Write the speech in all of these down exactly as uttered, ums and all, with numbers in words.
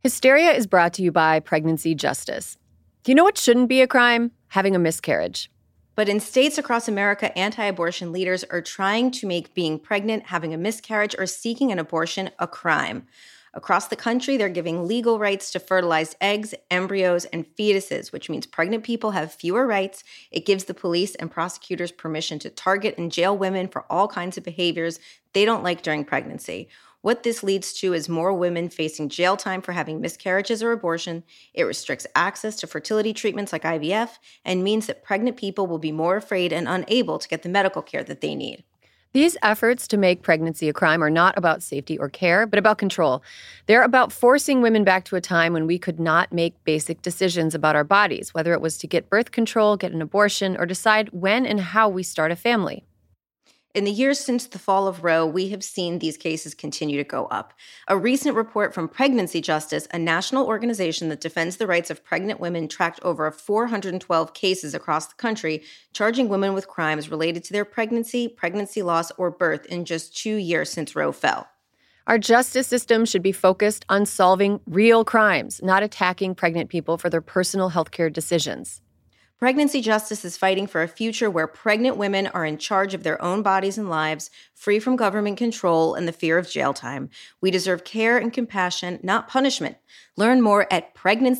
Hysteria is brought to you by Pregnancy Justice. Do you know what shouldn't be a crime? Having a miscarriage. But in states across America, anti-abortion leaders are trying to make being pregnant, having a miscarriage, or seeking an abortion a crime. Across the country, they're giving legal rights to fertilized eggs, embryos, and fetuses, which means pregnant people have fewer rights. It gives the police and prosecutors permission to target and jail women for all kinds of behaviors they don't like during pregnancy. What this leads to is more women facing jail time for having miscarriages or abortion. It restricts access to fertility treatments like I V F and means that pregnant people will be more afraid and unable to get the medical care that they need. These efforts to make pregnancy a crime are not about safety or care, but about control. They're about forcing women back to a time when we could not make basic decisions about our bodies, whether it was to get birth control, get an abortion, or decide when and how we start a family. In the years since the fall of Roe, we have seen these cases continue to go up. A recent report from Pregnancy Justice, a national organization that defends the rights of pregnant women, tracked over four hundred twelve cases across the country, charging women with crimes related to their pregnancy, pregnancy loss, or birth in just two years since Roe fell. Our justice system should be focused on solving real crimes, not attacking pregnant people for their personal healthcare decisions. Pregnancy Justice is fighting for a future where pregnant women are in charge of their own bodies and lives, free from government control and the fear of jail time. We deserve care and compassion, not punishment. Learn more at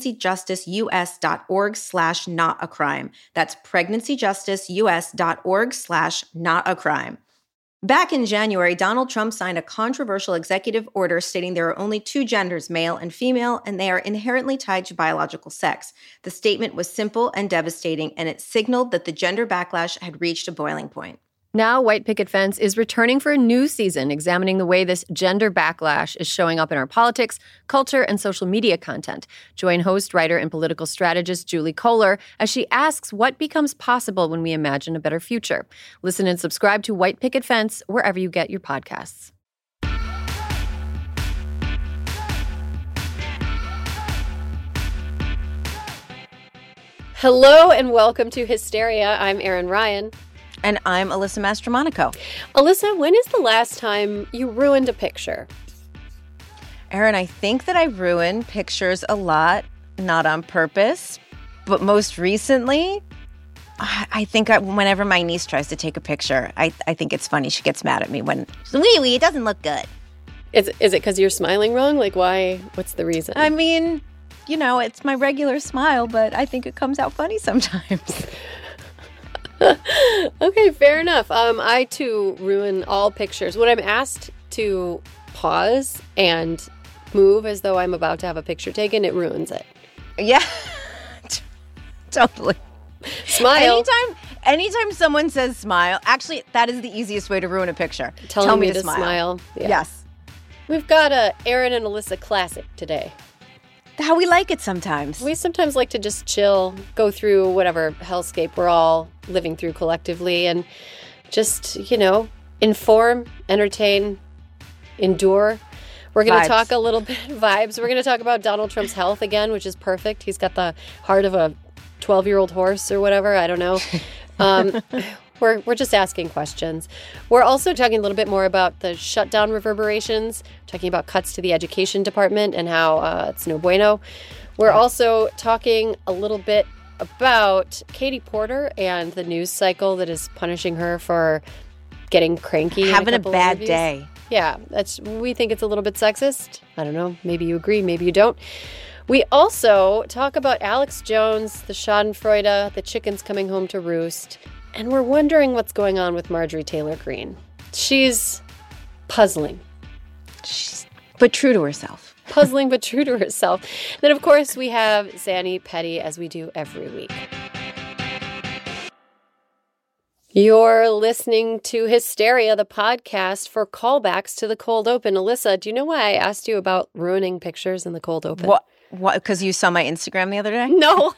pregnancyjusticeus.org slash not a crime. That's pregnancyjusticeus.org slash not a crime. Back in January, Donald Trump signed a controversial executive order stating there are only two genders, male and female, and they are inherently tied to biological sex. The statement was simple and devastating, and it signaled that the gender backlash had reached a boiling point. Now, White Picket Fence is returning for a new season, examining the way this gender backlash is showing up in our politics, culture, and social media content. Join host, writer, and political strategist Julie Kohler as she asks what becomes possible when we imagine a better future. Listen and subscribe to White Picket Fence wherever you get your podcasts. Hello and welcome to Hysteria. I'm Erin Ryan. And I'm Alyssa Mastromonaco. Alyssa, when is the last time you ruined a picture? Erin, I think that I ruin pictures a lot, not on purpose. But most recently, I think I, whenever my niece tries to take a picture, I, I think it's funny. She gets mad at me when, wee wee, it doesn't look good. Is, is it because you're smiling wrong? Like, why? What's the reason? I mean, you know, it's my regular smile, but I think it comes out funny sometimes. Okay, fair enough. Um, I, too, ruin all pictures. When I'm asked to pause and move as though I'm about to have a picture taken, it ruins it. Yeah, totally. Smile. Anytime, anytime someone says smile, actually, that is the easiest way to ruin a picture. Telling Tell me, me to, to smile. smile. Yeah. Yes. We've got a Erin and Alyssa classic today. How we like it sometimes. We sometimes like to just chill, go through whatever hellscape we're all living through collectively, and just, you know, inform, entertain, endure. We're going to talk a little bit vibes. We're going to talk about Donald Trump's health again, which is perfect. He's got the heart of a twelve-year-old horse or whatever. I don't know. Um, we're we're just asking questions. We're also talking a little bit more about the shutdown reverberations, talking about cuts to the education department and how uh, it's no bueno. We're also talking a little bit about Katie Porter and the news cycle that is punishing her for getting cranky. Having a, a bad day. Yeah, that's. We think it's a little bit sexist. I don't know. Maybe you agree. Maybe you don't. We also talk about Alex Jones, the Schadenfreude, the chickens coming home to roost. And we're wondering what's going on with Marjorie Taylor Greene. She's puzzling. She's, but true to herself. Puzzling, but true to herself. Then, of course, we have Zanny Petty, as we do every week. You're listening to Hysteria, the podcast for callbacks to the cold open. Alyssa, do you know why I asked you about ruining pictures in the cold open? What? What? Because you saw my Instagram the other day? No.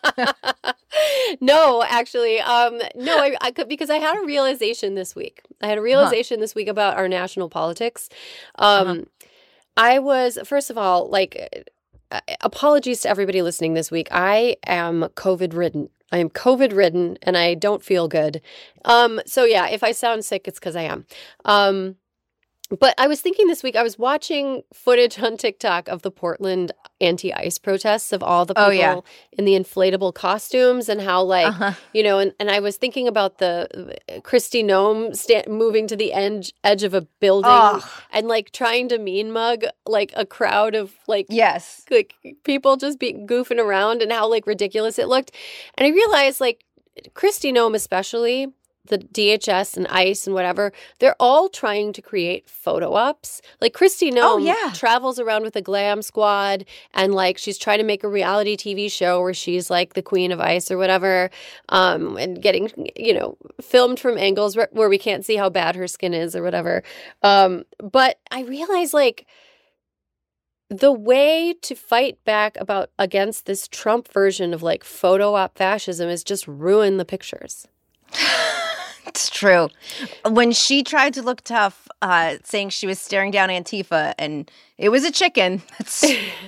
No, actually. Um, no, I, I could, because I had a realization this week. I had a realization huh. this week about our national politics. Um, uh-huh. I was, first of all, like, uh, apologies to everybody listening this week. I am COVID-ridden. I am COVID-ridden, and I don't feel good. Um, so, yeah, if I sound sick, it's because I am. Um, But I was thinking this week, I was watching footage on TikTok of the Portland anti-ice protests of all the people Oh, yeah. in the inflatable costumes and how, like, Uh-huh. you know, and, and I was thinking about the uh, Kristi Noem sta- moving to the edge, edge of a building Ugh. and, like, trying to mean mug, like, a crowd of, like, Yes. like people just be goofing around and how, like, ridiculous it looked. And I realized, like, Kristi Noem especially, the D H S and ICE and whatever, they're all trying to create photo ops. Like Kristi Noem Oh, yeah. travels around with a glam squad and like she's trying to make a reality T V show where she's like the queen of ice or whatever, um, and getting, you know, filmed from angles where, where we can't see how bad her skin is or whatever. Um, but I realize like the way to fight back about against this Trump version of like photo op fascism is just ruin the pictures. It's true. When she tried to look tough, uh, saying she was staring down Antifa and it was a chicken. That's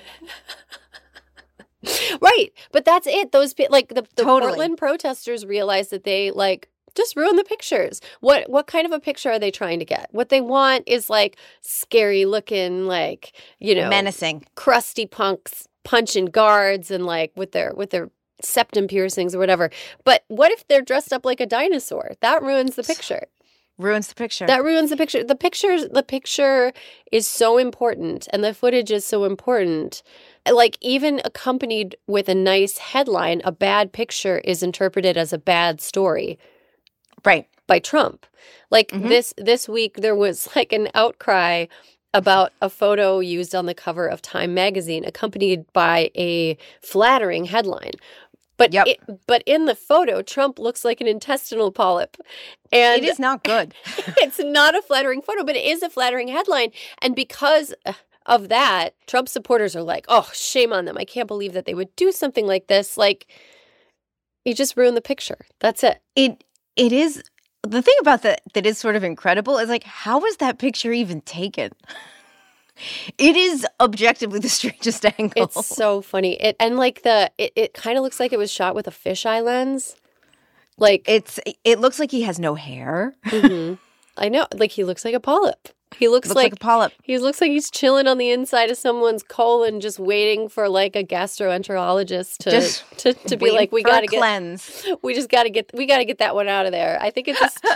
right. But that's it. Those pe- like the, the Totally. Portland protesters realized that they like just ruin the pictures. What what kind of a picture are they trying to get? What they want is like scary looking, like, you know, menacing. crusty punks punching guards and like with their with their septum piercings or whatever. But what if they're dressed up like a dinosaur? That ruins the picture. Ruins the picture. That ruins the picture. The picture, the picture is so important and the footage is so important. Like even accompanied with a nice headline, a bad picture is interpreted as a bad story. Right. By Trump. Like Mhm. this this week there was like an outcry about a photo used on the cover of Time magazine accompanied by a flattering headline. But Yep. it, but in the photo, Trump looks like an intestinal polyp. And It is not good. it's not a flattering photo, but it is a flattering headline. And because of that, Trump supporters are like, oh, shame on them. I can't believe that they would do something like this. Like, you just ruined the picture. That's it. It it is the thing about that that is sort of incredible is like, how was that picture even taken? It is objectively the strangest angle. It's so funny. It and like the it, it kind of looks like it was shot with a fisheye lens. Like It's it looks like he has no hair. mhm. I know, like he looks like a polyp. He looks, Looks like, like a polyp. he looks like he's chilling on the inside of someone's colon, just waiting for like a gastroenterologist to Just to, to be Waiting like, we for a gotta get, cleanse. we just gotta get, we gotta get that one out of there. I think it just.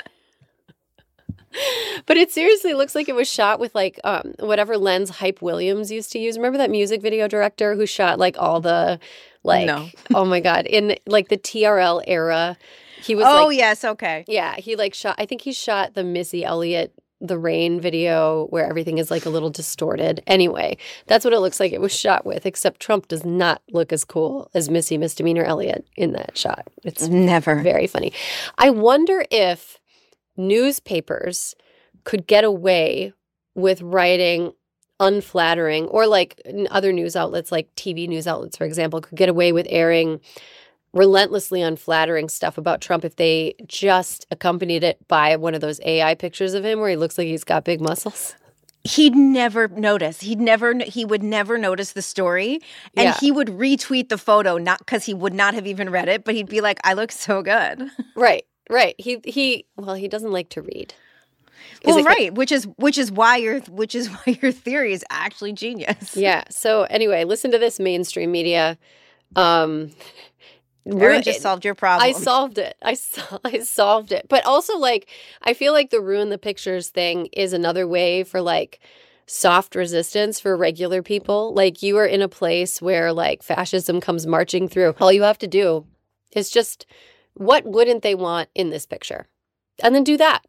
But it seriously looks like it was shot with like um, whatever lens Hype Williams used to use. Remember that music video director who shot like all the like No. oh my god, in like the T R L era. He was Oh like yes, okay. yeah, he like shot I think he shot the Missy Elliott The Rain video where everything is like a little distorted. Anyway, that's what it looks like it was shot with, except Trump does not look as cool as Missy Misdemeanor Elliott in that shot. It's Never. very funny. I wonder if newspapers could get away with writing unflattering, or like n- other news outlets, like T V news outlets, for example, could get away with airing relentlessly unflattering stuff about Trump if they just accompanied it by one of those A I pictures of him where he looks like he's got big muscles. He'd never notice. He'd never. He would never notice the story, and Yeah. he would retweet the photo, not because he would not have even read it, but he'd be like, "I look so good." Right, right. He he. Well, he doesn't like to read. Is Well, it- right, which is which is why your which is why your theory is actually genius. Yeah. So anyway, listen to this mainstream media. Um, Erin just solved your problem. I solved it. I, sol- I solved it. But also, like, I feel like the ruin the pictures thing is another way for, like, soft resistance for regular people. Like, you are in a place where, like, fascism comes marching through. All you have to do is just, what wouldn't they want in this picture? And then do that.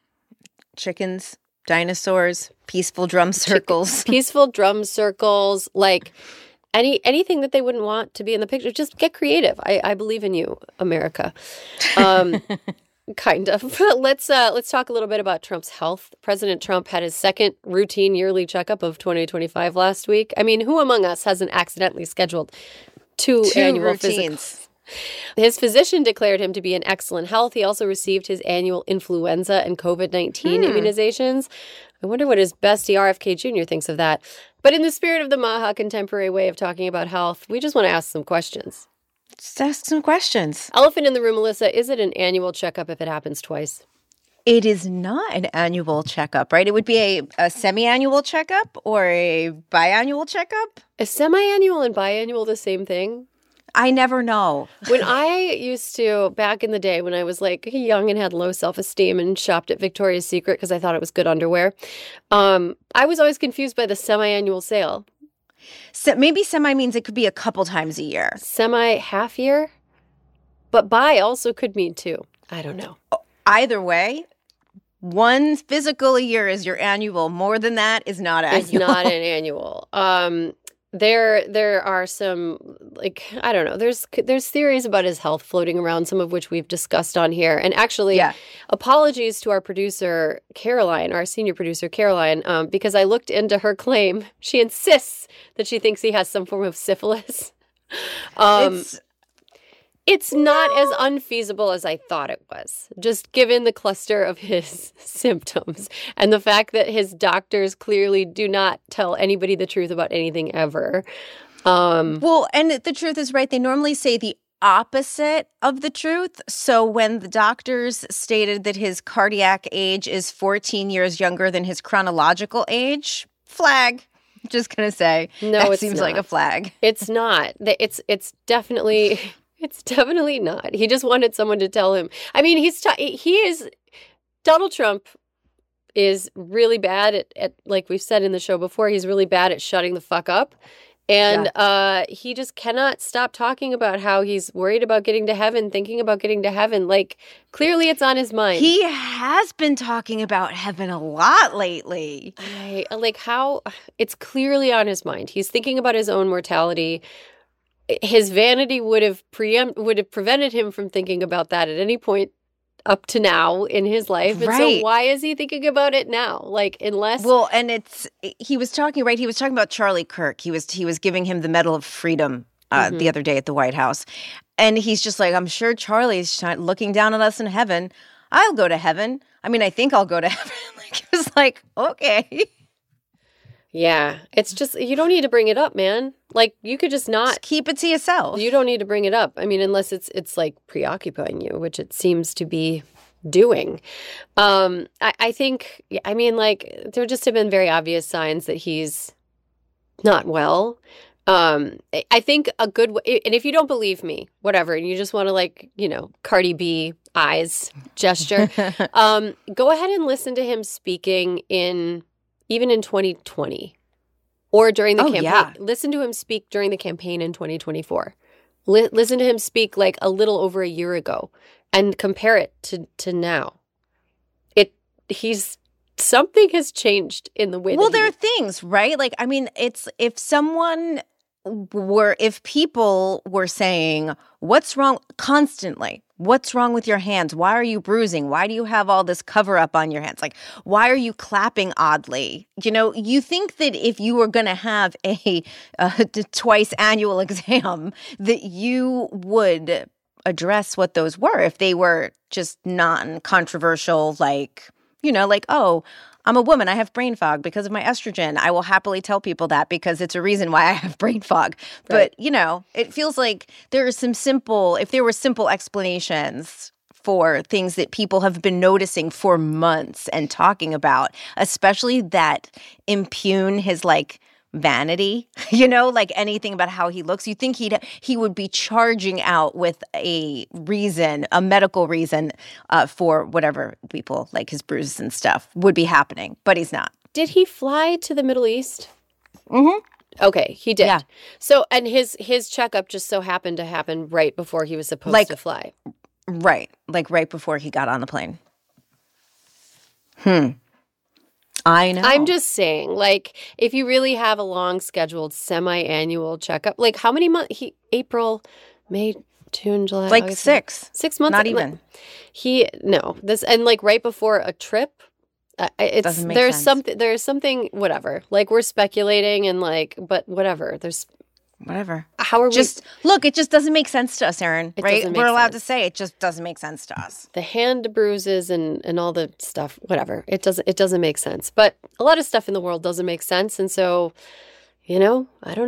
Chickens, dinosaurs, peaceful drum circles. Peaceful drum circles, like... Any anything that they wouldn't want to be in the picture, just get creative. I, I believe in you, America. Um, kind of. let's uh, let's talk a little bit about Trump's health. President Trump had his second routine yearly checkup of twenty twenty-five last week. I mean, who among us hasn't accidentally scheduled two, Two annual routines. physicals? His physician declared him to be in excellent health. He also received his annual influenza and COVID nineteen Hmm. immunizations. I wonder what his bestie R F K Junior thinks of that. But in the spirit of the Maha contemporary way of talking about health, we just want to ask some questions. Just ask some questions. Elephant in the room, Melissa, is it an annual checkup if it happens twice? It is not an annual checkup, right? It would be a, a semi-annual checkup or a biannual checkup? Is semi-annual and biannual the same thing? I never know. When I used to, back in the day when I was like young and had low self-esteem and shopped at Victoria's Secret because I thought it was good underwear, um, I was always confused by the semi-annual sale. So maybe semi means it could be a couple times a year. Semi half year? But bi also could mean two. I don't know. Either way, one physical a year is your annual. More than that is not annual. It's not an annual. Um, there, there are some, like, I don't know. There's there's theories about his health floating around, some of which we've discussed on here. And actually, yeah. apologies to our producer, Caroline, our senior producer, Caroline, um, because I looked into her claim. She insists that she thinks he has some form of syphilis. Um, it's... It's not no. as unfeasible as I thought it was, just given the cluster of his symptoms and the fact that his doctors clearly do not tell anybody the truth about anything ever. Um, well, and the truth is, right, they normally say the opposite of the truth. So when the doctors stated that his cardiac age is fourteen years younger than his chronological age, flag. Just going to say, no, that it seems not. like a flag. It's not. It's, it's definitely... It's definitely not. He just wanted someone to tell him. I mean, he's t- he is Donald Trump is really bad at, at like we've said in the show before, he's really bad at shutting the fuck up. And yeah. uh, he just cannot stop talking about how he's worried about getting to heaven, thinking about getting to heaven. Like, clearly it's on his mind. He has been talking about heaven a lot lately. I, like how it's clearly on his mind. He's thinking about his own mortality. His vanity would have preempt would have prevented him from thinking about that at any point up to now in his life. And right. so why is he thinking about it now? Like, unless well, and it's he was talking right. He was talking about Charlie Kirk. He was he was giving him the Medal of Freedom uh, mm-hmm. the other day at the White House, and he's just like, I'm sure Charlie's looking down at us in heaven. I'll go to heaven. I mean, I think I'll go to heaven. Like, it was like, okay. Yeah, it's just, you don't need to bring it up, man. Like, you could just not. Just keep it to yourself. You don't need to bring it up. I mean, unless it's, it's like preoccupying you, which it seems to be doing. Um, I, I think, I mean, like, there just have been very obvious signs that he's not well. Um, I think a good way, and if you don't believe me, whatever, and you just want to, like, you know, Cardi B eyes gesture, um, go ahead and listen to him speaking in... even in twenty twenty or during the oh, campaign. Yeah. Listen to him speak during the campaign in twenty twenty-four. Li- listen to him speak like a little over a year ago and compare it to, to now. It he's something has changed in the way well, that there he, are things, right? Like, I mean, it's if someone were, if people were saying, what's wrong constantly? What's wrong with your hands? Why are you bruising? Why do you have all this cover up on your hands? Like, why are you clapping oddly? You know, you think that if you were going to have a, a twice annual exam, that you would address what those were if they were just non-controversial, like, you know, like, oh, I'm a woman. I have brain fog because of my estrogen. I will happily tell people that because it's a reason why I have brain fog. Right. But, you know, it feels like there are some simple, if there were simple explanations for things that people have been noticing for months and talking about, especially that impugn his, like, vanity, you know, like anything about how he looks. You think he'd he would be charging out with a reason, a medical reason uh, for whatever people like his bruises and stuff would be happening, but he's not. Did he fly to the Middle East? Mm-hmm. Okay, he did. Yeah. So, and his his checkup just so happened to happen right before he was supposed like, to fly. Right, like right before he got on the plane. Hmm. I know. I'm just saying, like, if you really have a long scheduled semi-annual checkup, like how many months? He April, May, June, July, like August, six, six months. Not even. Like, he no this and like right before a trip. Uh, it's Doesn't make there's sense. something there's something whatever. Like we're speculating and like, but whatever. There's whatever. How are just we? Look, it just doesn't make sense to us, Erin. It right? We're allowed sense. to say it just doesn't make sense to us. The hand bruises and, and all the stuff, whatever. It doesn't it doesn't make sense. But a lot of stuff in the world doesn't make sense, and so, you know, I don't know.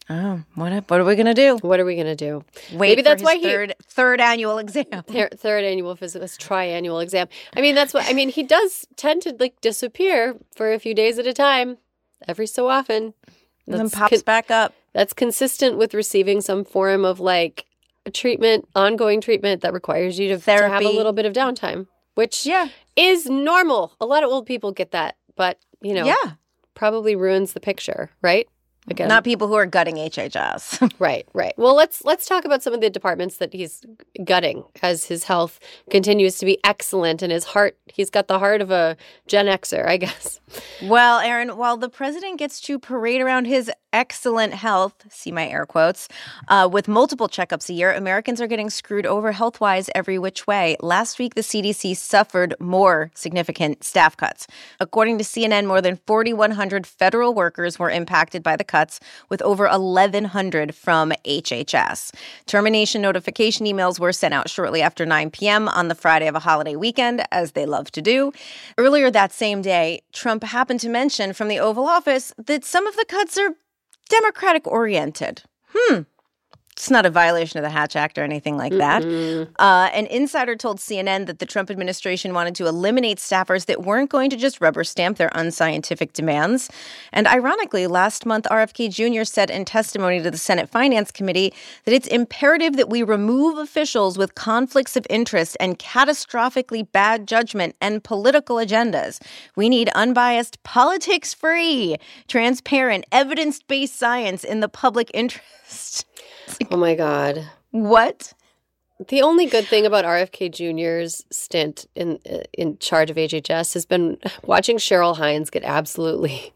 Oh, what what are we gonna do? What are we gonna do? Wait Maybe for that's his why third he third annual exam. thir- third annual physicist triannual exam. I mean, that's what I mean. He does tend to like disappear for a few days at a time, every so often. And then pops con- back up. That's consistent with receiving some form of like a treatment, ongoing treatment that requires you to, to have a little bit of downtime, which yeah. is normal. A lot of old people get that, but you know, yeah. probably ruins the picture, right? Again. Not people who are gutting H H S. Right, right. Well, let's let's talk about some of the departments that he's gutting as his health continues to be excellent and his heart, he's got the heart of a Gen Xer, I guess. Well, Erin, while the president gets to parade around his excellent health, see my air quotes, uh, with multiple checkups a year, Americans are getting screwed over health-wise every which way. Last week, the C D C suffered more significant staff cuts. According to C N N, more than four thousand one hundred federal workers were impacted by the cuts, with over eleven hundred from H H S. Termination notification emails were sent out shortly after nine p.m. on the Friday of a holiday weekend, as they love to do. Earlier that same day, Trump happened to mention from the Oval Office that some of the cuts are Democratic-oriented. Hmm. It's not a violation of the Hatch Act or anything like that. Uh, an insider told C N N that the Trump administration wanted to eliminate staffers that weren't going to just rubber stamp their unscientific demands. And ironically, last month, R F K Junior said in testimony to the Senate Finance Committee that it's imperative that we remove officials with conflicts of interest and catastrophically bad judgment and political agendas. We need unbiased, politics-free, transparent, evidence-based science in the public interest. Oh my God. What? The only good thing about R F K Junior's stint in in charge of H H S has been watching Cheryl Hines get absolutely,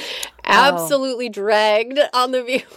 absolutely oh. dragged on The View.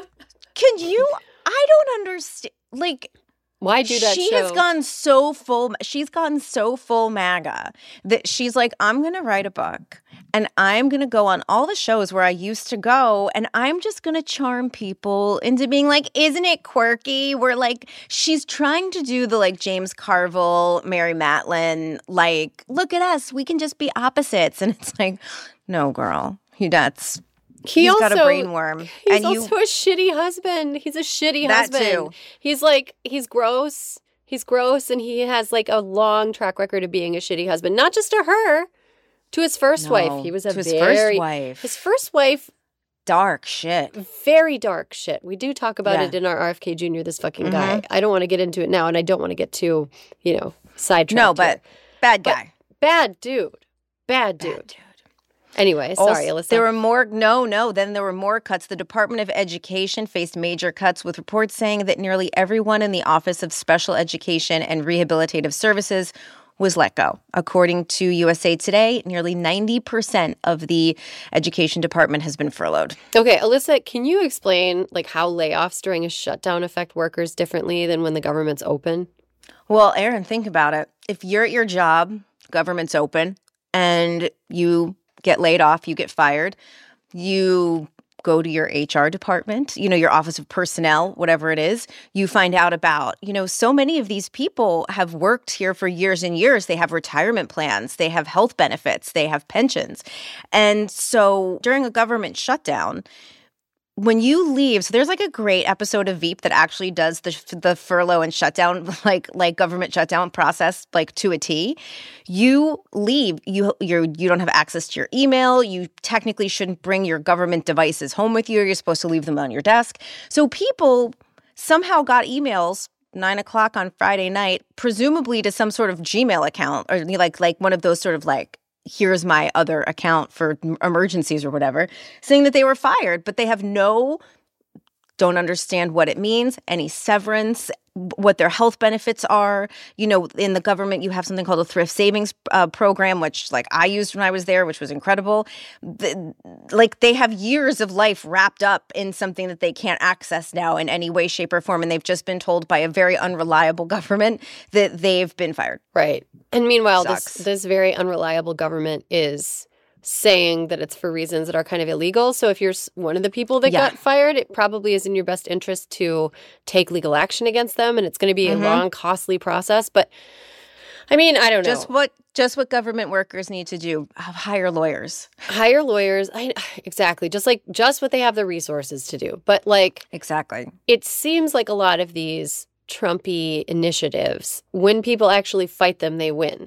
Can you? I don't understand. Like, why do that she show? has gone so full. She's gotten so full MAGA that she's like, I'm going to write a book and I'm going to go on all the shows where I used to go and I'm just going to charm people into being like, isn't it quirky? We're like, she's trying to do the like James Carville, Mary Matlin, like, look at us. We can just be opposites. And it's like, no, girl, that's... He he's also, got a brainworm. He's and also you, a shitty husband. He's a shitty that husband. Too. He's like, he's gross. He's gross, and he has like a long track record of being a shitty husband. Not just to her, to his first no, wife. He was a to his very, first wife. His first wife. Dark shit. Very dark shit. We do talk about yeah. it in our R F K Junior, this fucking mm-hmm. guy. I don't want to get into it now, and I don't want to get too, you know, sidetracked. No, but here. bad guy. But bad dude. Bad dude. Bad dude. Anyway, sorry, also, Alyssa. There were more, no, no, then there were more cuts. The Department of Education faced major cuts, with reports saying that nearly everyone in the Office of Special Education and Rehabilitative Services was let go. According to U S A Today, nearly ninety percent of the education department has been furloughed. Okay, Alyssa, can you explain like how layoffs during a shutdown affect workers differently than when the government's open? Well, Erin, think about it. If you're at your job, government's open, and you get laid off, you get fired, you go to your H R department, you know, your Office of Personnel, whatever it is, you find out about, you know, so many of these people have worked here for years and years. They have retirement plans, they have health benefits, they have pensions. And so during a government shutdown, when you leave, so there's like a great episode of Veep that actually does the the furlough and shutdown, like like government shutdown process, like to a T. You leave, you you you don't have access to your email. You technically shouldn't bring your government devices home with you. You're supposed to leave them on your desk. So people somehow got emails nine o'clock on Friday night, presumably to some sort of Gmail account or like like one of those sort of like, here's my other account for emergencies or whatever, saying that they were fired, but they have no, don't understand what it means, any severance, what their health benefits are. You know, in the government, you have something called a thrift savings uh, program, which like I used when I was there, which was incredible. The, like they have years of life wrapped up in something that they can't access now in any way, shape, or form. And they've just been told by a very unreliable government that they've been fired. Right. And meanwhile, Sucks. this this very unreliable government is saying that it's for reasons that are kind of illegal. So if you're one of the people that Yeah. got fired, it probably is in your best interest to take legal action against them. And it's going to be Mhm. a long, costly process. But I mean, I don't know. Just what just what government workers need to do, hire lawyers. Hire lawyers. I, exactly. Just like just what they have the resources to do. But like Exactly. It seems like a lot of these Trumpy initiatives, when people actually fight them, they win.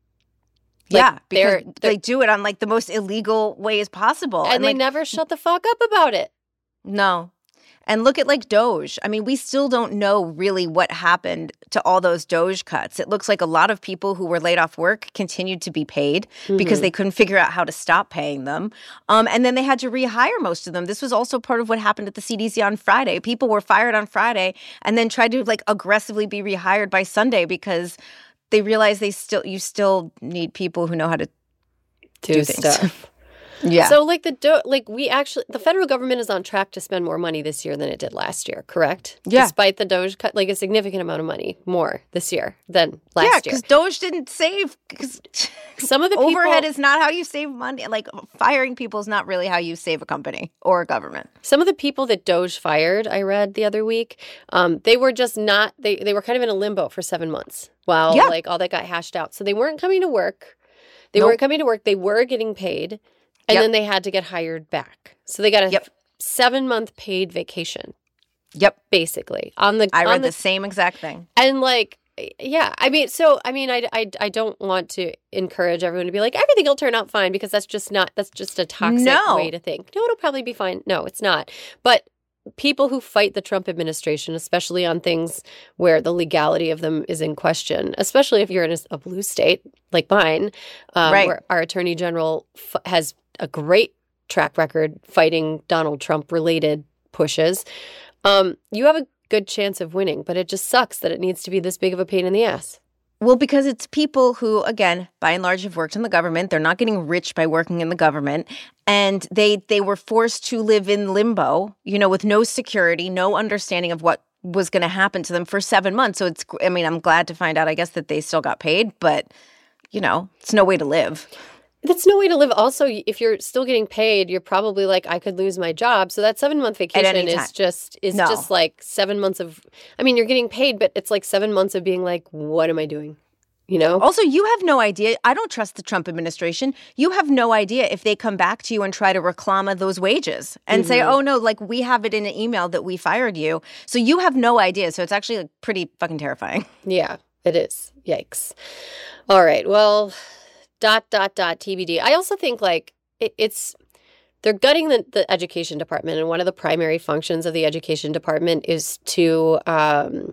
Like, yeah, because they're, they're, they do it on like the most illegal ways possible. And, and they like, never shut the fuck up about it. No. And look at like Doge. I mean, we still don't know really what happened to all those Doge cuts. It looks like a lot of people who were laid off work continued to be paid mm-hmm. because they couldn't figure out how to stop paying them. Um, and then they had to rehire most of them. This was also part of what happened at the C D C on Friday. People were fired on Friday and then tried to like aggressively be rehired by Sunday because they realized they still you still need people who know how to do, do things. Stuff. Yeah. So like the do- like we actually the federal government is on track to spend more money this year than it did last year, correct? Yeah. Despite the Doge cut, like a significant amount of money more this year than last yeah, year. Yeah, because Doge didn't save. Because some of the people, overhead is not how you save money. Like firing people is not really how you save a company or a government. Some of the people that Doge fired, I read the other week, um, they were just not. They they were kind of in a limbo for seven months while yeah. like all that got hashed out. So they weren't coming to work. They nope. weren't coming to work. They were getting paid. And yep. then they had to get hired back. So they got a yep. seven-month paid vacation. Yep. Basically. On the I on read the, the same exact thing. And like, yeah. I mean, so, I mean, I, I, I don't want to encourage everyone to be like, everything will turn out fine because that's just not, that's just a toxic no. way to think. No, it'll probably be fine. No, it's not. But people who fight the Trump administration, especially on things where the legality of them is in question, especially if you're in a, a blue state like mine, um, right. where our attorney general f- has a great track record fighting Donald Trump-related pushes, um, you have a good chance of winning. But it just sucks that it needs to be this big of a pain in the ass. Well, because it's people who, again, by and large have worked in the government. They're not getting rich by working in the government. And they they were forced to live in limbo, you know, with no security, no understanding of what was going to happen to them for seven months. So it's, I mean, I'm glad to find out, I guess, that they still got paid. But, you know, it's no way to live. That's no way to live. Also, if you're still getting paid, you're probably like, I could lose my job. So that seven month vacation is just is no. just like seven months of. I mean, you're getting paid, but it's like seven months of being like, what am I doing? You know. Also, you have no idea. I don't trust the Trump administration. You have no idea if they come back to you and try to reclama those wages and mm-hmm. say, oh no, like we have it in an email that we fired you. So you have no idea. So it's actually like, pretty fucking terrifying. Yeah, it is. Yikes. All right. Well. Dot, dot, dot, T B D. I also think, like, it, it's, they're gutting the, the education department, and one of the primary functions of the education department is to um,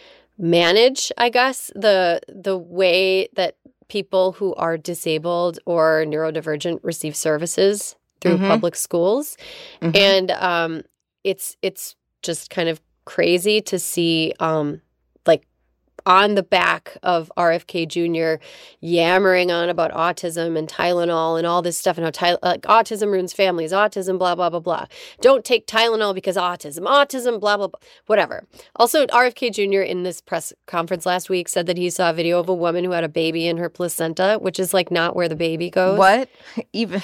manage, I guess, the the way that people who are disabled or neurodivergent receive services through mm-hmm. public schools. Mm-hmm. And um, it's it's just kind of crazy to see, um, like, on the back of R F K Junior yammering on about autism and Tylenol and all this stuff and how ty- like, autism ruins families, autism, blah, blah, blah, blah. Don't take Tylenol because autism, autism, blah, blah, blah, whatever. Also, R F K Junior in this press conference last week said that he saw a video of a woman who had a baby in her placenta, which is like not where the baby goes. What? Even...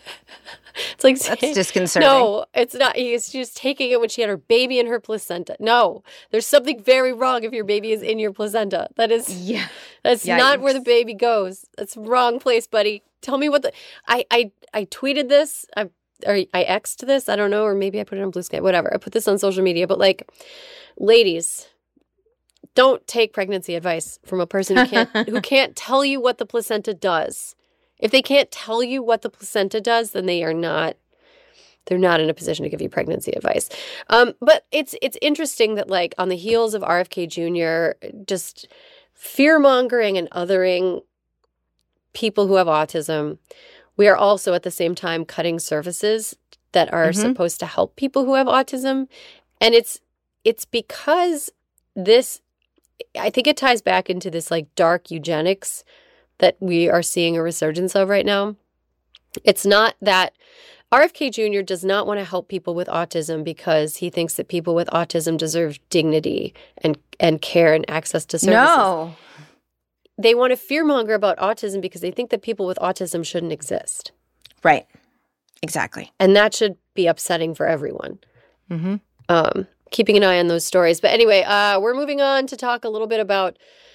It's like that's saying, disconcerting. No, it's not. He's just taking it when she had her baby in her placenta. No, there's something very wrong if your baby is in your placenta. That is, yeah, that's Yikes. not where the baby goes. That's wrong place, buddy. Tell me what the. I I I tweeted this. I or I X'd this. I don't know, or maybe I put it on Blue Sky. Whatever. I put this on social media. But like, ladies, don't take pregnancy advice from a person who can't who can't tell you what the placenta does. If they can't tell you what the placenta does, then they are not, they're not in a position to give you pregnancy advice. Um, but it's it's interesting that, like, on the heels of R F K Junior just fear-mongering and othering people who have autism, we are also at the same time cutting services that are mm-hmm. supposed to help people who have autism. And it's it's because this, I think it ties back into this, like, dark eugenics that we are seeing a resurgence of right now. It's not that R F K Junior does not want to help people with autism because he thinks that people with autism deserve dignity and, and care and access to services. No. They want to fearmonger about autism because they think that people with autism shouldn't exist. Right. Exactly. And that should be upsetting for everyone. Mm-hmm. Um, keeping an eye on those stories. But anyway, uh, we're moving on to talk a little bit about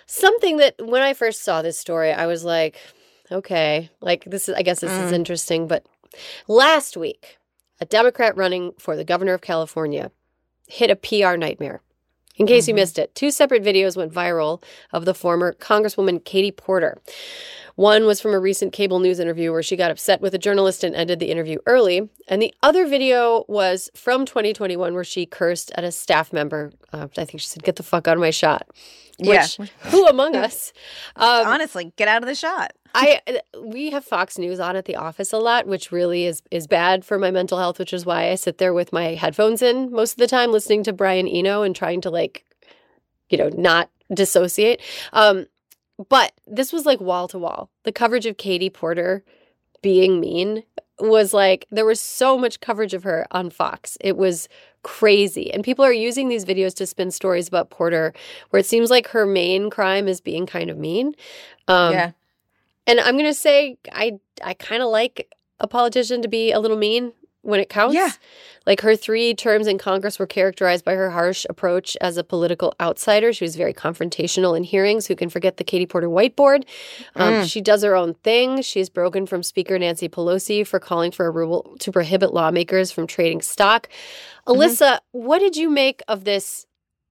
something that when I first saw this story, I was like, okay, like this is, I guess this Mm. is interesting. But last week, a Democrat running for the governor of California hit a P R nightmare. In case you Mhm. missed it, two separate videos went viral of the former Congresswoman Katie Porter. One was from a recent cable news interview where she got upset with a journalist and ended the interview early. And the other video was from twenty twenty-one where she cursed at a staff member. Uh, I think she said, "Get the fuck out of my shot." Yeah. Which, who among us? Um, Honestly, get out of the shot. I we have Fox News on at the office a lot, which really is is bad for my mental health, which is why I sit there with my headphones in most of the time listening to Brian Eno and trying to like, you know, not dissociate. Um, but this was like wall to wall. The coverage of Katie Porter being mean was like, there was so much coverage of her on Fox. It was crazy. And people are using these videos to spin stories about Porter where it seems like her main crime is being kind of mean. Um, Yeah. And I'm going to say I I kind of like a politician to be a little mean when it counts. Yeah. Like her three terms in Congress were characterized by her harsh approach as a political outsider. She was very confrontational in hearings. Who can forget the Katie Porter whiteboard? Um, Mm. She does her own thing. She's broken from Speaker Nancy Pelosi for calling for a rule to prohibit lawmakers from trading stock. Alyssa, what did you make of this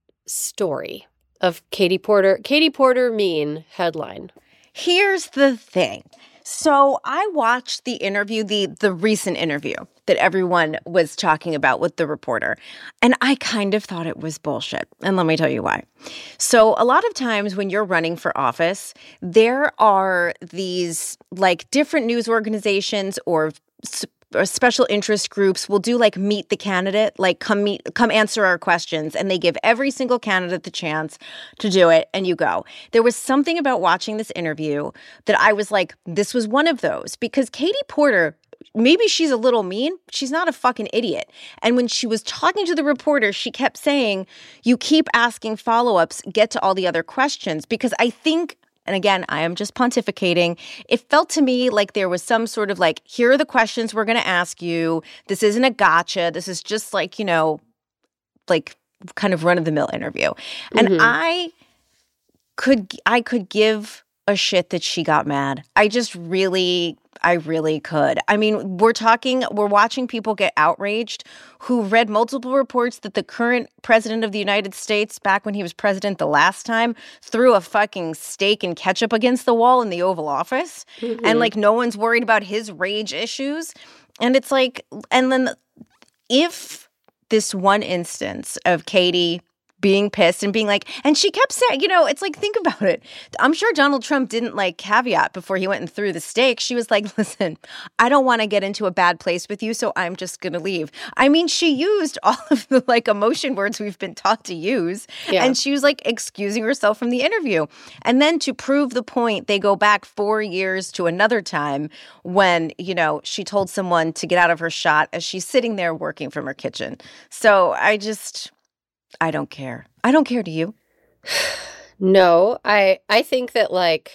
story of Katie Porter? Katie Porter mean headline. Here's the thing. So I watched the interview, the the recent interview that everyone was talking about with the reporter, and I kind of thought it was bullshit. And let me tell you why. So a lot of times when you're running for office, there are these like different news organizations or s- or special interest groups will do like meet the candidate, like come meet, come answer our questions. And they give every single candidate the chance to do it and you go. There was something about watching this interview that I was like, this was one of those because Katie Porter, maybe she's a little mean. She's not a fucking idiot. And when she was talking to the reporter, she kept saying, you keep asking follow-ups, get to all the other questions because I think and again, I am just pontificating. It felt to me like there was some sort of like, here are the questions we're going to ask you. This isn't a gotcha. This is just like, you know, like kind of run-of-the-mill interview. And Mhm. I could, I could give a shit that she got mad. I just really, I really could. I mean, we're talking, we're watching people get outraged who read multiple reports that the current president of the United States, back when he was president the last time, threw a fucking steak and ketchup against the wall in the Oval Office. Mhm. And like, no one's worried about his rage issues. And it's like, and then if this one instance of Katie being pissed and being like, and she kept saying, you know, it's like, think about it. I'm sure Donald Trump didn't like caveat before he went and threw the steak. She was like, listen, I don't want to get into a bad place with you, so I'm just going to leave. I mean, she used all of the like emotion words we've been taught to use. Yeah. And she was like excusing herself from the interview. And then to prove the point, they go back four years to another time when, you know, she told someone to get out of her shot as she's sitting there working from her kitchen. So I just... I don't care. I don't care, do you? No, I I think that like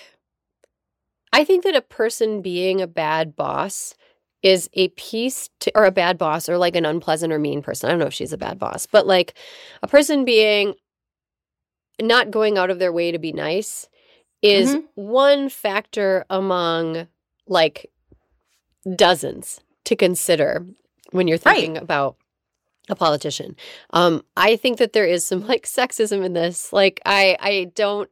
I think that a person being a bad boss is a piece to, or a bad boss or like an unpleasant or mean person. I don't know if she's a bad boss, but like a person being not going out of their way to be nice is Mhm. one factor among like dozens to consider when you're Right. thinking about a politician. Um, I think that there is some like sexism in this. Like I I don't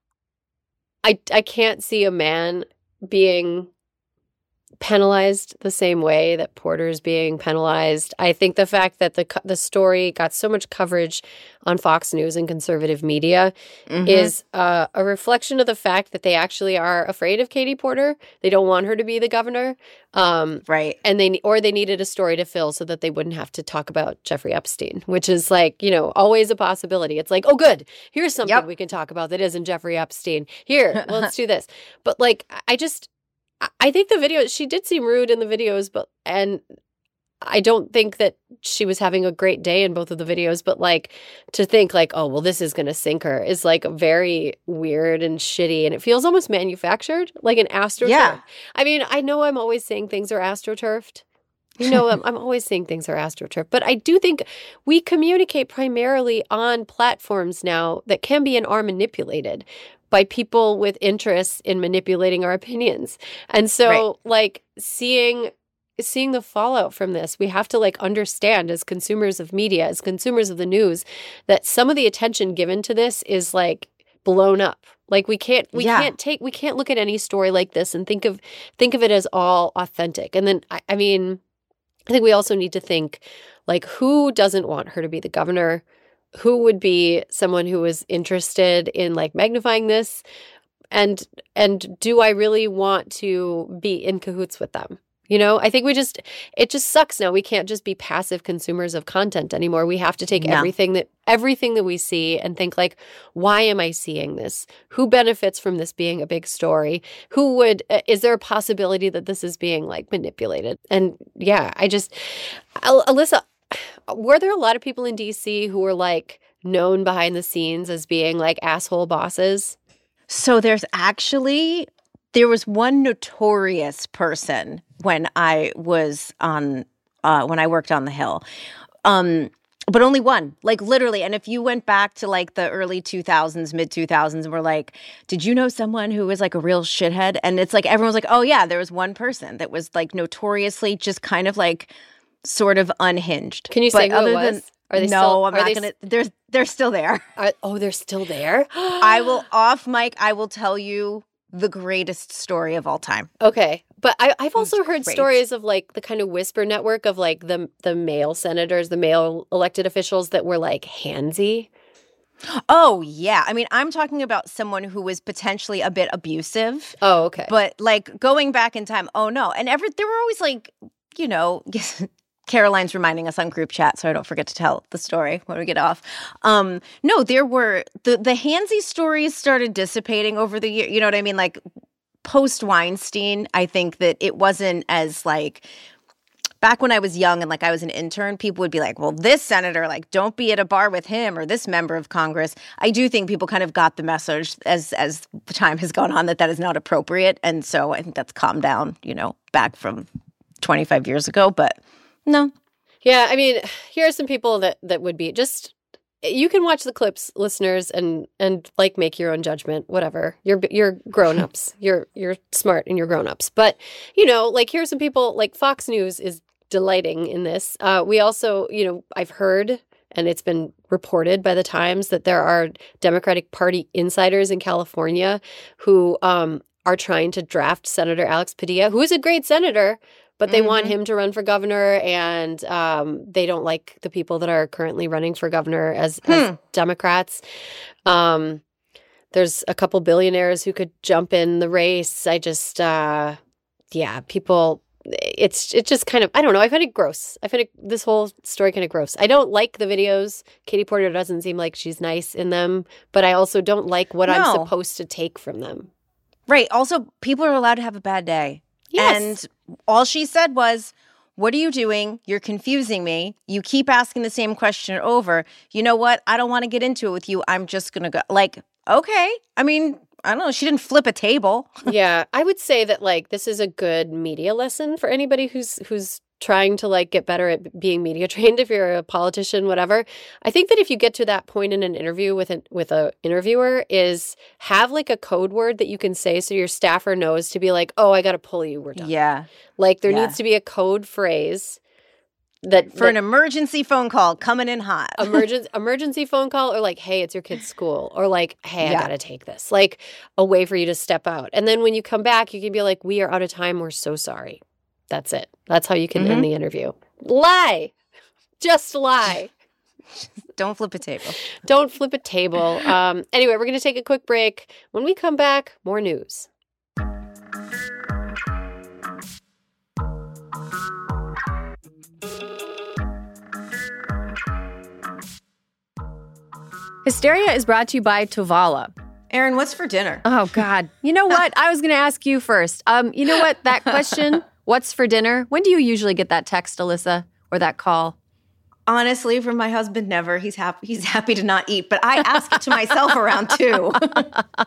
I I can't see a man being penalized the same way that Porter's being penalized. I think the fact that the co- the story got so much coverage on Fox News and conservative media Mhm. is uh, a reflection of the fact that they actually are afraid of Katie Porter. They don't want her to be the governor. Um, Right. and they or they needed a story to fill so that they wouldn't have to talk about Jeffrey Epstein, which is like, you know, always a possibility. It's like, oh, good, here's something Yep. we can talk about that isn't Jeffrey Epstein. Here, let's do this. But like, I- I just, I- I think the video, she did seem rude in the videos, but and I don't think that she was having a great day in both of the videos. But like, to think like, oh, well, this is gonna sink her is like very weird and shitty, and it feels almost manufactured, like an astroturf. Yeah. I mean, I know I'm always saying things are astroturfed. You know, I'm, I'm always saying things are astroturf, but I do think we communicate primarily on platforms now that can be and are manipulated by people with interests in manipulating our opinions. And so, right. like, seeing seeing the fallout from this, we have to, like, understand as consumers of media, as consumers of the news, that some of the attention given to this is, like, blown up. Like, we can't we yeah. can't take we can't look at any story like this and think of think of it as all authentic. And then I, I mean, I think we also need to think, like, who doesn't want her to be the governor? Who would be someone who was interested in, like, magnifying this? And and do I really want to be in cahoots with them? You know, I think we just, it just sucks now. We can't just be passive consumers of content anymore. We have to take no. everything that, everything that we see and think, like, why am I seeing this? Who benefits from this being a big story? Who would, is there a possibility that this is being, like, manipulated? And yeah, I just, Alyssa, were there a lot of people in D C who were, like, known behind the scenes as being, like, asshole bosses? So there's actually, there was one notorious person when I was on, uh, when I worked on the Hill. Um, but only one, like, literally. And if you went back to, like, the early two thousands, mid two thousands, and were like, did you know someone who was, like, a real shithead? And it's like, everyone's like, oh yeah, there was one person that was, like, notoriously just kind of, like, sort of unhinged. Can you say but who it was? Than, are they no, still, I'm are not they gonna. They're they're still there. Are, oh, they're still there. I will off mic. I will tell you the greatest story of all time. Okay, but I, I've also heard Great. stories of, like, the kind of whisper network of, like, the the male senators, the male elected officials that were, like, handsy. Oh yeah, I mean, I'm talking about someone who was potentially a bit abusive. Oh, okay. But, like, going back in time, oh no, and every there were always, like, you know. Caroline's reminding us on group chat, so I don't forget to tell the story when we get off. Um, no, there were the the handsy stories started dissipating over the year. You know what I mean? Like, post Weinstein, I think that it wasn't as, like, back when I was young and, like, I was an intern, people would be like, well, this senator, like, don't be at a bar with him, or this member of Congress. I do think people kind of got the message as as time has gone on that that is not appropriate, and so I think that's calmed down. You know, back from twenty-five years ago, but. No. Yeah, I mean, here are some people that, that would be just, you can watch the clips, listeners, and and like make your own judgment, whatever. You're you're grown-ups. you're you're smart and you're grown-ups. But, you know, like, here's some people, like, Fox News is delighting in this. Uh, we also, you know, I've heard, and it's been reported by the Times, that there are Democratic Party insiders in California who um, are trying to draft Senator Alex Padilla, who is a great senator, but they mm-hmm. want him to run for governor, and um, they don't like the people that are currently running for governor as, hmm. as Democrats. Um, there's a couple billionaires who could jump in the race. I just, uh, yeah, people, it's it's just kind of, I don't know. I find it gross. I find it, this whole story kind of gross. I don't like the videos. Katie Porter doesn't seem like she's nice in them, but I also don't like what no. I'm supposed to take from them. Right. Also, people are allowed to have a bad day. Yes. And all she said was, what are you doing? You're confusing me. You keep asking the same question over. You know what? I don't want to get into it with you. I'm just going to go. Like, okay. I mean, I don't know. She didn't flip a table. Yeah. I would say that, like, this is a good media lesson for anybody who's who's trying to, like, get better at being media trained, if you're a politician, whatever. I think that if you get to that point in an interview with an with a interviewer, is have, like, a code word that you can say so your staffer knows to be like, oh, I got to pull you, we're done. Yeah. Like, there yeah. needs to be a code phrase that for that, an emergency phone call coming in hot. emergency emergency phone call, or, like, hey, it's your kid's school, or, like, hey, yeah. I got to take this. Like, a way for you to step out. And then when you come back, you can be like, we are out of time. We're so sorry. That's it. That's how you can mm-hmm. end the interview. Lie. Just lie. Don't flip a table. Don't flip a table. Um, anyway, we're going to take a quick break. When we come back, more news. Hysteria is brought to you by Tovala. Erin, what's for dinner? Oh, God. You know what? I was going to ask you first. Um, you know what? That question, what's for dinner? When do you usually get that text, Alyssa, or that call? Honestly, from my husband, never. He's happy. He's happy to not eat, but I ask it to myself around two.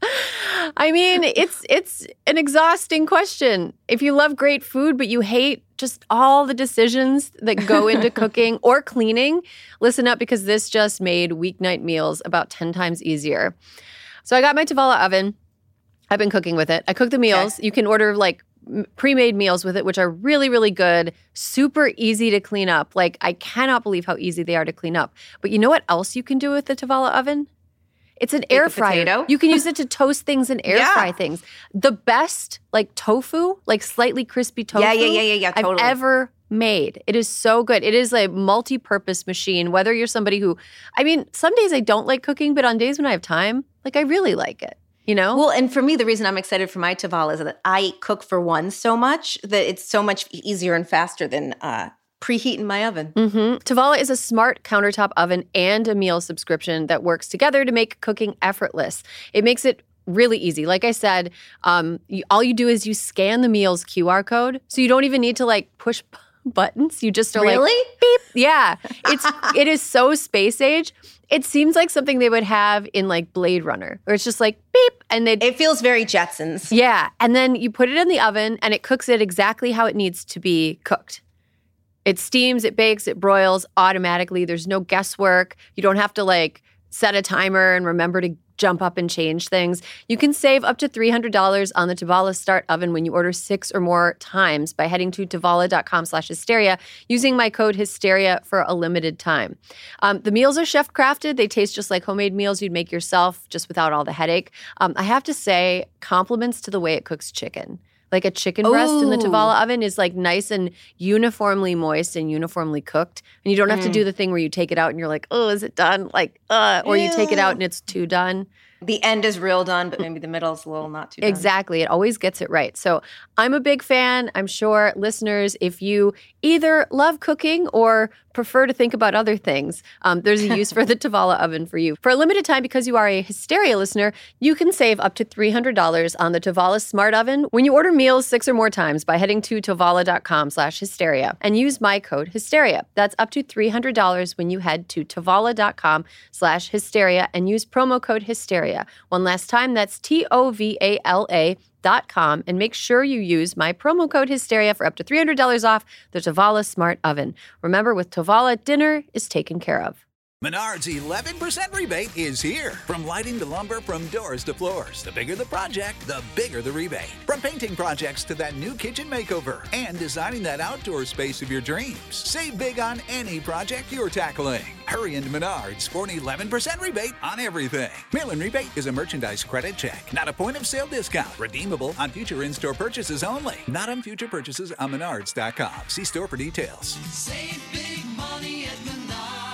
I mean, it's it's an exhausting question. If you love great food, but you hate just all the decisions that go into cooking or cleaning, listen up because this just made weeknight meals about ten times easier. So I got my Tovala oven. I've been cooking with it. I cook the meals. Okay. You can order like pre-made meals with it, which are really, really good, super easy to clean up. Like, I cannot believe how easy they are to clean up. But you know what else you can do with the Tovala oven? It's an air fryer. Potato. You can use it to toast things and air yeah. fry things. The best, like tofu, like slightly crispy tofu yeah, yeah, yeah, yeah, yeah, totally. I've ever made. It is so good. It is a multi-purpose machine, whether you're somebody who, I mean, some days I don't like cooking, but on days when I have time, like I really like it. You know? Well, and for me, the reason I'm excited for my Tovala is that I cook for one so much that it's so much easier and faster than uh, preheating my oven. Mm-hmm. Tovala is a smart countertop oven and a meal subscription that works together to make cooking effortless. It makes it really easy. Like I said, um, you, all you do is you scan the meal's Q R code, so you don't even need to like push p- buttons. You just are really? like, beep. Yeah. It's, it is so space age. It seems like something they would have in like Blade Runner, where it's just like beep, and they. It feels very Jetsons. Yeah, and then you put it in the oven, and it cooks it exactly how it needs to be cooked. It steams, it bakes, it broils automatically. There's no guesswork. You don't have to like set a timer and remember to jump up and change things. You can save up to three hundred dollars on the Tovala Start Oven when you order six or more times by heading to Tovala.com slash hysteria using my code hysteria for a limited time. Um, the meals are chef crafted. They taste just like homemade meals you'd make yourself, just without all the headache. Um, I have to say, compliments to the way it cooks chicken. Like a chicken breast Ooh. in the Tovala oven is like nice and uniformly moist and uniformly cooked. And you don't have mm. to do the thing where you take it out and you're like, oh, is it done? Like, uh, or Ew. you take it out and it's too done. The end is real done, but maybe the middle is a little not too done. Exactly. It always gets it right. So I'm a big fan. I'm sure listeners, if you either love cooking or prefer to think about other things, um, there's a use for the Tovala oven for you. For a limited time, because you are a Hysteria listener, you can save up to three hundred dollars on the Tovala Smart Oven when you order meals six or more times by heading to Tovala.com slash hysteria and use my code hysteria. That's up to three hundred dollars when you head to Tovala.com slash hysteria and use promo code hysteria. One last time, that's T O V A L A dot com, and make sure you use my promo code hysteria for up to three hundred dollars off the Tovala Smart Oven. Remember, with Tovala, dinner is taken care of. Menards eleven percent rebate is here. From lighting to lumber, from doors to floors. The bigger the project, the bigger the rebate. From painting projects to that new kitchen makeover and designing that outdoor space of your dreams. Save big on any project you're tackling. Hurry into Menards for an eleven percent rebate on everything. Mail-in rebate is a merchandise credit check, not a point-of-sale discount. Redeemable on future in-store purchases only. Not on future purchases on Menards dot com. See store for details. Save big money at Menards.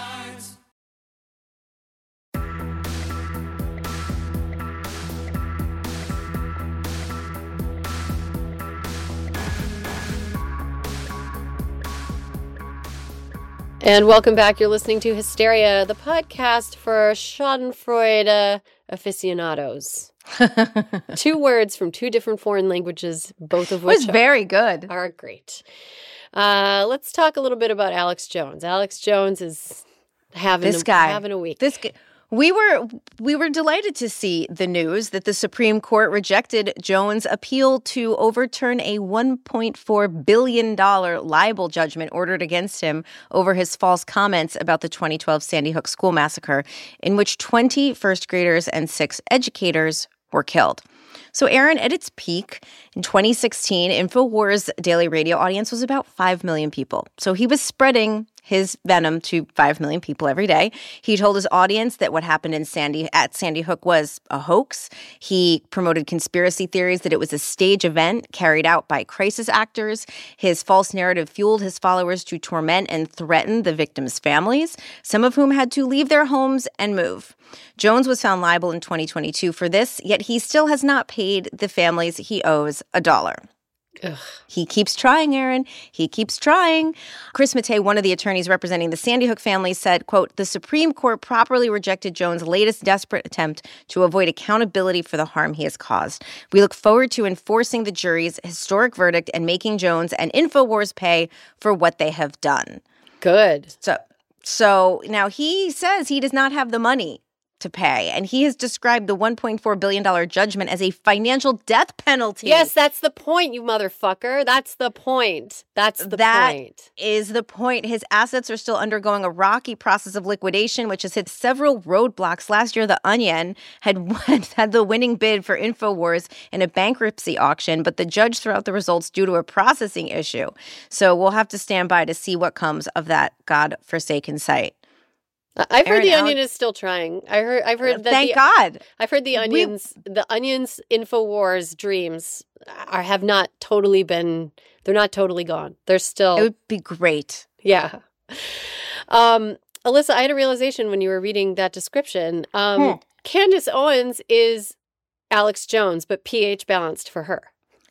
And welcome back. You're listening to Hysteria, the podcast for Schadenfreude aficionados. Two words from two different foreign languages, both of which was very good. Are great. Uh, let's talk a little bit about Alex Jones. Alex Jones is having this a, guy having a week. This guy. We were we were delighted to see the news that the Supreme Court rejected Jones' appeal to overturn a one point four billion dollars libel judgment ordered against him over his false comments about the twenty twelve Sandy Hook school massacre, in which twenty first graders and six educators were killed. So, Aaron, at its peak in twenty sixteen, InfoWars' daily radio audience was about five million people. So he was spreading his venom to five million people every day. He told his audience that what happened in Sandy at Sandy Hook was a hoax. He promoted conspiracy theories that it was a stage event carried out by crisis actors. His false narrative fueled his followers to torment and threaten the victims' families, some of whom had to leave their homes and move. Jones was found liable in twenty twenty-two for this, yet he still has not paid the families he owes a dollar. Ugh. He keeps trying, Aaron. He keeps trying. Chris Matei, one of the attorneys representing the Sandy Hook family, said, quote, "The Supreme Court properly rejected Jones' latest desperate attempt to avoid accountability for the harm he has caused. We look forward to enforcing the jury's historic verdict and making Jones and InfoWars pay for what they have done." Good. So, so now he says he does not have the money to pay. And he has described the one point four billion dollars judgment as a financial death penalty. Yes, that's the point, you motherfucker. That's the point. That's the That point. is the point. His assets are still undergoing a rocky process of liquidation, which has hit several roadblocks. Last year, The Onion had won, had the winning bid for InfoWars in a bankruptcy auction, but the judge threw out the results due to a processing issue. So we'll have to stand by to see what comes of that godforsaken site. I've heard Aaron, the Alex- Onion is still trying. I heard. I've heard that. Thank the, God. I've heard the We- Onions. the Onions Infowars dreams are have not totally been. They're not totally gone. They're still. It would be great. Yeah. Um, Alyssa, I had a realization when you were reading that description. Um, Hmm. Candace Owens is Alex Jones, but pH balanced for her.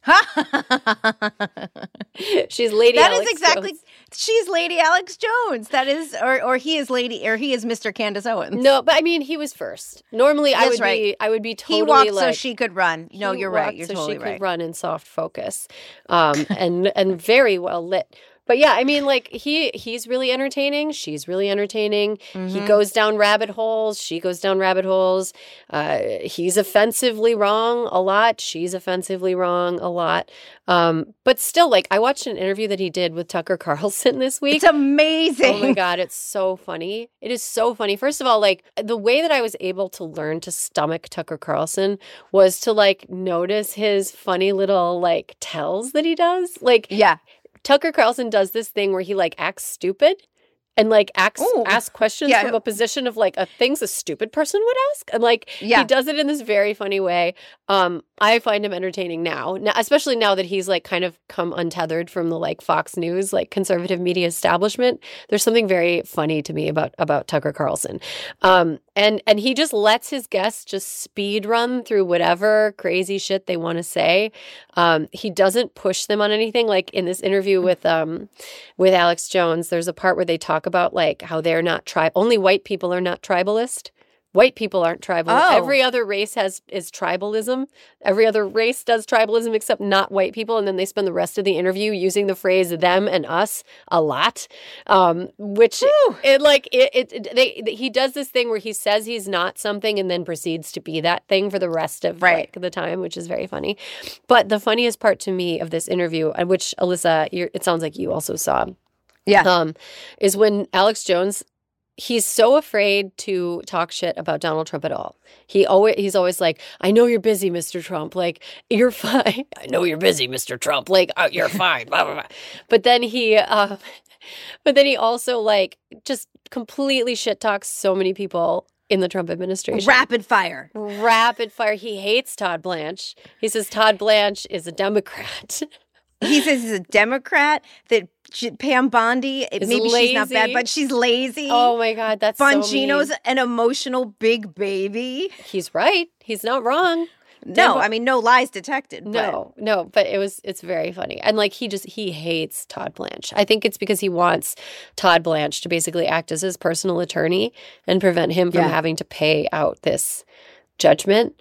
She's Lady That is Alex exactly. Jones. She's Lady Alex Jones. That is, or or he is Lady, or he is Mister Candace Owens. No, but I mean, he was first. Normally, I That's would right. be. I would be totally He walked like. so she could run. No, he you're right. walked You're so totally she right. could run in soft focus, um, and and very well lit. But yeah, I mean, like he he's really entertaining. She's really entertaining. He Mhm. goes down rabbit holes. She goes down rabbit holes. Uh, he's offensively wrong a lot. She's offensively wrong a lot. Um, but still, like I watched an interview that he did with Tucker Carlson this week. It's amazing. Oh my God, it's so funny. It is so funny. First of all, like the way that I was able to learn to stomach Tucker Carlson was to like notice his funny little like tells that he does. Like Yeah. Tucker Carlson does this thing where he like acts stupid and like acts Ooh. asks questions Yeah. from a position of like a things a stupid person would ask. And like Yeah. he does it in this very funny way. Um, I find him entertaining now, now, especially now that he's like kind of come untethered from the like Fox News, like conservative media establishment. There's something very funny to me about about Tucker Carlson. Um, and and he just lets his guests just speed run through whatever crazy shit they want to say. Um, he doesn't push them on anything. Like in this interview with um with Alex Jones, there's a part where they talk about like how they're not tribe. Only white people are not tribalist. White people aren't tribal. Oh. Every other race has is tribalism. Every other race does tribalism except not white people. And then they spend the rest of the interview using the phrase "them" and "us" a lot, um, which Whew. it like it, it, it they he does this thing where he says he's not something and then proceeds to be that thing for the rest of Right. like the time, which is very funny. But the funniest part to me of this interview, uh, which Alyssa, you're, it sounds like you also saw, Yeah. um, is when Alex Jones. He's so afraid to talk shit about Donald Trump at all. He always he's always like, "I know you're busy, Mister Trump. Like you're fine. I know you're busy, Mister Trump. Like uh, you're fine." Blah, blah, blah. But then he, um, but then he also like just completely shit talks so many people in the Trump administration. Rapid fire. Rapid fire. He hates Todd Blanche. He says Todd Blanche is a Democrat. He says he's a Democrat, that J- Pam Bondi, it- Is maybe she's not bad, lazy. but she's lazy. Oh my God, that's so Bongino's mean. an emotional big baby. He's right. He's not wrong. No, Dembo- I mean, no lies detected. but- No, no, but it was it's very funny. And like he just he hates Todd Blanche. I think it's because he wants Todd Blanche to basically act as his personal attorney and prevent him from Yeah. having to pay out this judgment.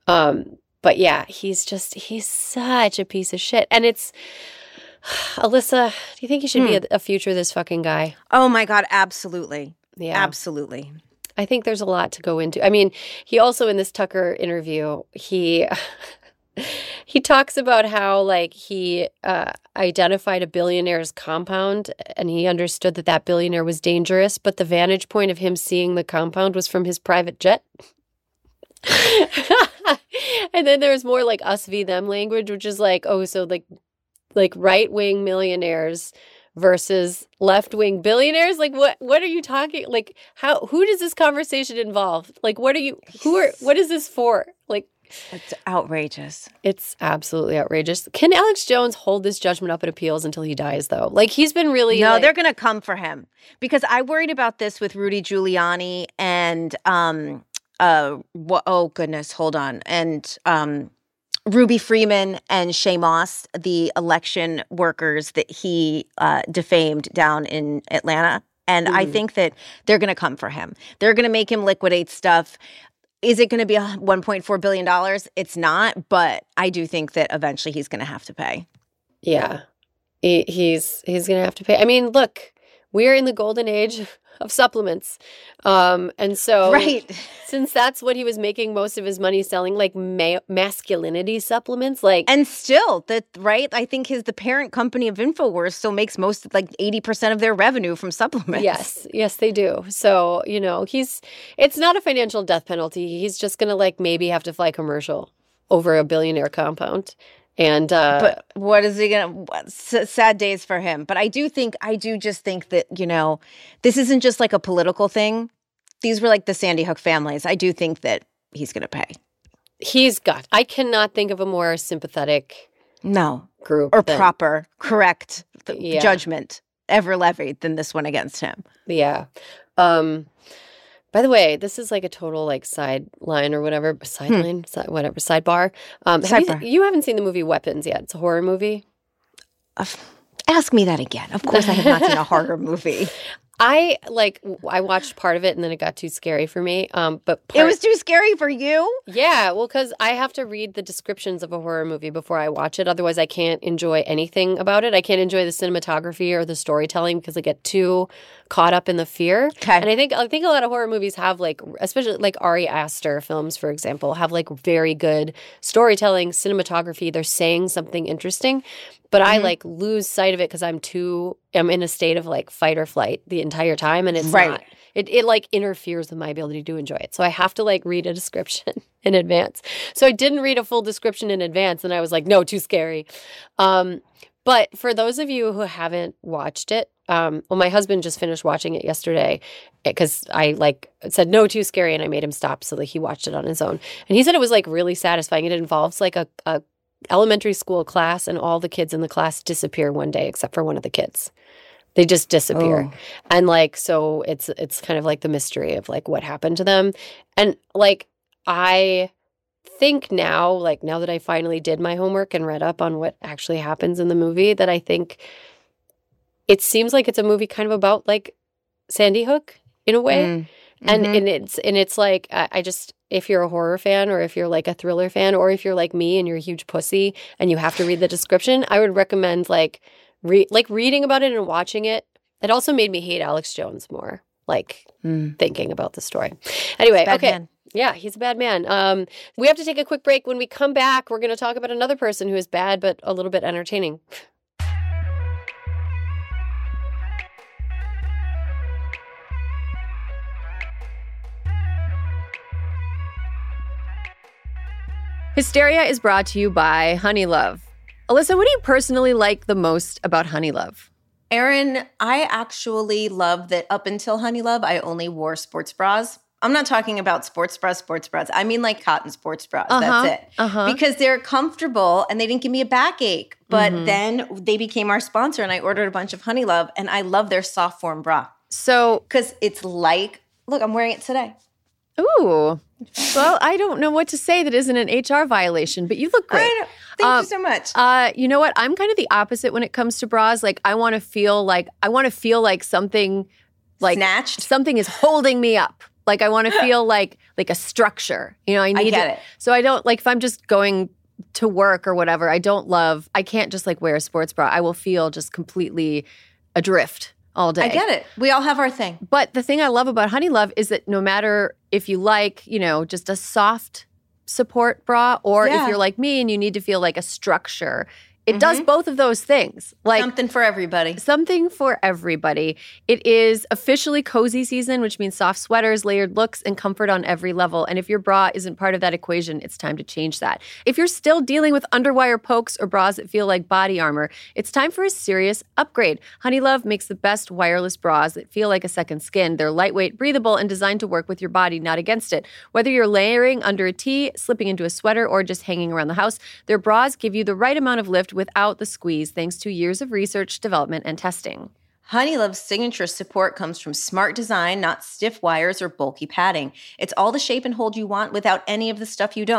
Um but yeah, he's just he's such a piece of shit. And it's Alyssa, do you think he should be a, a future this fucking guy? Oh my God, absolutely. Yeah. Absolutely. I think there's a lot to go into. I mean, he also in this Tucker interview, he he talks about how like he uh, identified a billionaire's compound and he understood that that billionaire was dangerous, but the vantage point of him seeing the compound was from his private jet. And then there's more like us v them language, which is like, oh, so like like right wing millionaires versus left wing billionaires. Like what what are you talking like how who does this conversation involve? Like what are you who are what is this for? Like It's outrageous. it's absolutely outrageous. Can Alex Jones hold this judgment up at appeals until he dies though? Like he's been really No, like, they're going to come for him because I worried about this with Rudy Giuliani and um uh wha- oh goodness, hold on. And um Ruby Freeman and Shay Moss, the election workers that he uh, defamed down in Atlanta. And I Mhm. think that they're going to come for him. They're going to make him liquidate stuff. Is it going to be a one point four billion dollars? It's not, but I do think that eventually he's going to have to pay. Yeah. He, he's he's going to have to pay. I mean, look, we're in the golden age of supplements. Um, and so Right. since that's what he was making most of his money selling, like ma- masculinity supplements, like And still, that right? I think his the parent company of InfoWars still makes most like eighty percent of their revenue from supplements. yes, yes, they do. So, you know, he's it's not a financial death penalty. He's just gonna like maybe have to fly commercial over a billionaire compound. And uh But what is he gonna? what- s- Sad days for him. But I do think, I do just think that, you know, this isn't just like a political thing. These were like the Sandy Hook families. I do think that he's gonna pay. he's got I cannot think of a more sympathetic No, group or than- proper, correct th- Yeah. judgment ever levied than this one against him. Yeah. Um by the way, this is like a total like sideline or whatever, sideline, si- whatever, sidebar. Um have you, Sidebar. you haven't seen the movie Weapons yet. It's a horror movie. Uh, Ask me that again. Of course, I have not seen a horror movie. I like w- I watched part of it and then it got too scary for me. Um but part, It was too scary for you. yeah, well, because I have to read the descriptions of a horror movie before I watch it. Otherwise, I can't enjoy anything about it. I can't enjoy the cinematography or the storytelling because I get too caught up in the fear. Okay. And I think I think a lot of horror movies have like, especially like Ari Aster films, for example, have like very good storytelling, cinematography. They're saying something interesting, but I like lose sight of it because I'm too I'm in a state of like fight or flight the entire time, and it's Right. not. It, it like interferes with my ability to enjoy it. So I have to like read a description in advance. So I didn't read a full description in advance and I was like, no, too scary. Um, but for those of you who haven't watched it, um, well, my husband just finished watching it yesterday because I like said, no, too scary. And I made him stop so that he watched it on his own. And he said it was like really satisfying. It involves like a, a elementary school class and all the kids in the class disappear one day except for one of the kids. They just disappear. Oh. And like so it's it's kind of like the mystery of like what happened to them. And like I think now, like now that I finally did my homework and read up on what actually happens in the movie, that I think it seems like it's a movie kind of about like Sandy Hook in a way. Mm. And Mhm. and it's and it's like I, I just if you're a horror fan or if you're like a thriller fan or if you're like me and you're a huge pussy and you have to read the description, I would recommend like re- like reading about it and watching it. It also made me hate Alex Jones more, like Mm. thinking about the story. Anyway, Bad okay. man. Yeah, he's a bad man. Um, we have to take a quick break. When we come back, we're going to talk about another person who is bad but a little bit entertaining. Hysteria is brought to you by Honeylove. Alyssa, what do you personally like the most about Honeylove? Erin, I actually love that up until Honeylove, I only wore sports bras. I'm not talking about sports bras, sports bras. I mean like cotton sports bras. Uh-huh, That's it. uh-huh. Because they're comfortable and they didn't give me a backache. But Mhm. then they became our sponsor and I ordered a bunch of Honeylove and I love their soft form bra. So, Because it's like, look, I'm wearing it today. ooh. Well, I don't know what to say that isn't an H R violation, but you look great. I know. Thank Um, you so much. Uh, you know what? I'm kind of the opposite when it comes to bras. Like, I want to feel like I want to feel like something, like Snatched? something is holding me up. Like, I want to feel like like a structure. You know, I need get it. So I don't like if I'm just going to work or whatever. I don't love. I can't just like wear a sports bra. I will feel just completely adrift all day. I get it. We all have our thing. But the thing I love about Honeylove is that no matter if you like, you know, just a soft support bra or Yeah. if you're like me and you need to feel like a structure, it does both of those things. Like Something for everybody. something for everybody. It is officially cozy season, which means soft sweaters, layered looks, and comfort on every level. And if your bra isn't part of that equation, it's time to change that. If you're still dealing with underwire pokes or bras that feel like body armor, it's time for a serious upgrade. Honeylove makes the best wireless bras that feel like a second skin. They're lightweight, breathable, and designed to work with your body, not against it. Whether you're layering under a tee, slipping into a sweater, or just hanging around the house, their bras give you the right amount of lift without the squeeze, thanks to years of research, development, and testing. Honeylove's signature support comes from smart design, not stiff wires or bulky padding. It's all the shape and hold you want without any of the stuff you don't.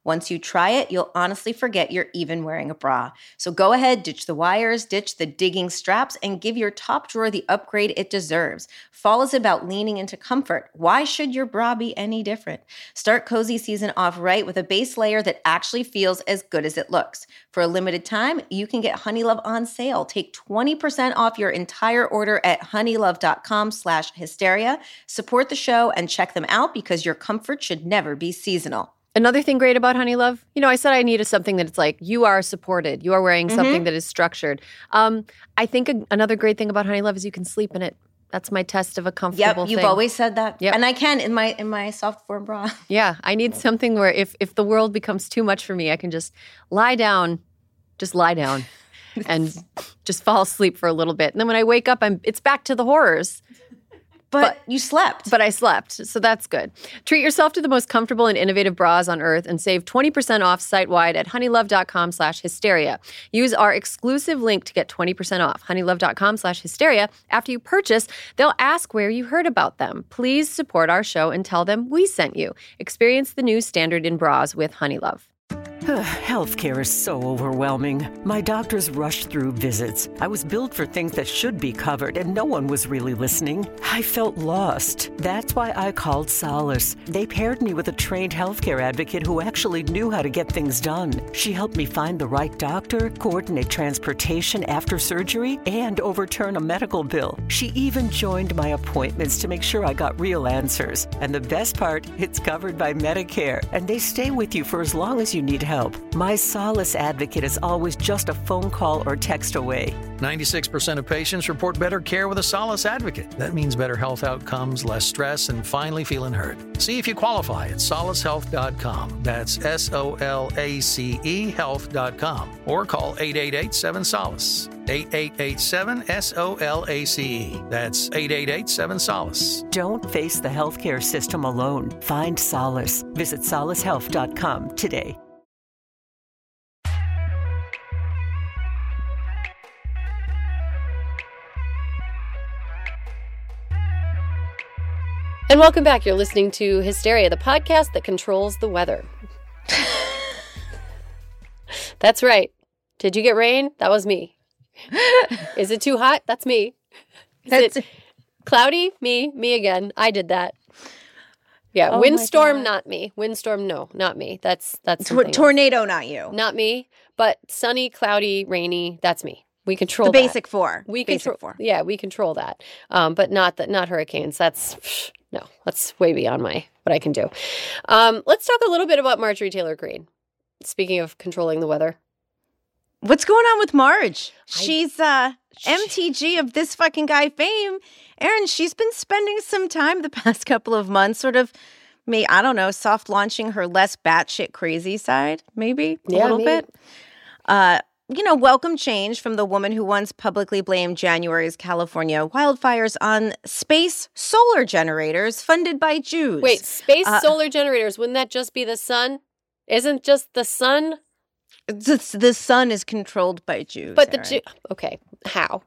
Once you try it, you'll honestly forget you're even wearing a bra. So go ahead, ditch the wires, ditch the digging straps, and give your top drawer the upgrade it deserves. Fall is about leaning into comfort. Why should your bra be any different? Start cozy season off right with a base layer that actually feels as good as it looks. For a limited time, you can get Honeylove on sale. Take twenty percent off your entire order at honeylove.com slash hysteria. Support the show and check them out because your comfort should never be seasonal. Another thing great about Honeylove, you know, I said I needed something that it's like, you are supported. You are wearing something Mm-hmm. that is structured. Um, I think a, another great thing about Honeylove is you can sleep in it. That's my test of a comfortable Yep, you've thing. always said that. Yep. And I can in my in my soft form bra. Yeah, I need something where if, if the world becomes too much for me, I can just lie down, just lie down and just fall asleep for a little bit. And then when I wake up, I'm it's back to the horrors. But, But- you slept. But I slept, so that's good. Treat yourself to the most comfortable and innovative bras on earth and save twenty percent off site-wide at honeylove.com slash hysteria. Use our exclusive link to get twenty percent off, honeylove.com slash hysteria. After you purchase, they'll ask where you heard about them. Please support our show and tell them we sent you. Experience the new standard in bras with Honeylove. Healthcare is so overwhelming. My doctors rushed through visits. I was billed for things that should be covered, and no one was really listening. I felt lost. That's why I called Solace. They paired me with a trained healthcare advocate who actually knew how to get things done. She helped me find the right doctor, coordinate transportation after surgery, and overturn a medical bill. She even joined my appointments to make sure I got real answers. And the best part, it's covered by Medicare, and they stay with you for as long as you need help. My Solace advocate is always just a phone call or text away. ninety-six percent of patients report better care with a Solace advocate. That means better health outcomes, less stress, and finally feeling heard. See if you qualify at solace health dot com. That's S O L A C E health dot com. Or call eight eight eight seven solace. eight eight eight seven S O L A C E. That's eight eight eight seven solace. Don't face the healthcare system alone. Find solace. Visit solace health dot com today. And welcome back. You're listening to Hysteria, the podcast that controls the weather. That's right. Did you get rain? That was me. Is it too hot? That's me. Is That's- it cloudy? Me. Me again. I did that. Yeah. Oh my Windstorm, God. not me. Windstorm, no, not me. That's that's Tor- something else. tornado, not you. Not me. But sunny, cloudy, rainy. That's me. We control The that. basic four. We basic control. four. Yeah, we control that. Um, but not that. Not hurricanes. That's no. That's way beyond my what I can do. Um, let's talk a little bit about Marjorie Taylor Greene. Speaking of controlling the weather. What's going on with Marge? I- She's uh M T G of this fucking guy fame. Aaron, she's been spending some time the past couple of months sort of may I don't know, soft launching her less batshit crazy side, maybe a Yeah, little maybe. bit. Uh you know, welcome change from the woman who once publicly blamed January's California wildfires on space solar generators funded by Jews. Wait, space Uh, solar generators, wouldn't that just be the sun? Isn't just the sun? the, the sun is controlled by Jews. But the Aaron. Jew. Okay, how?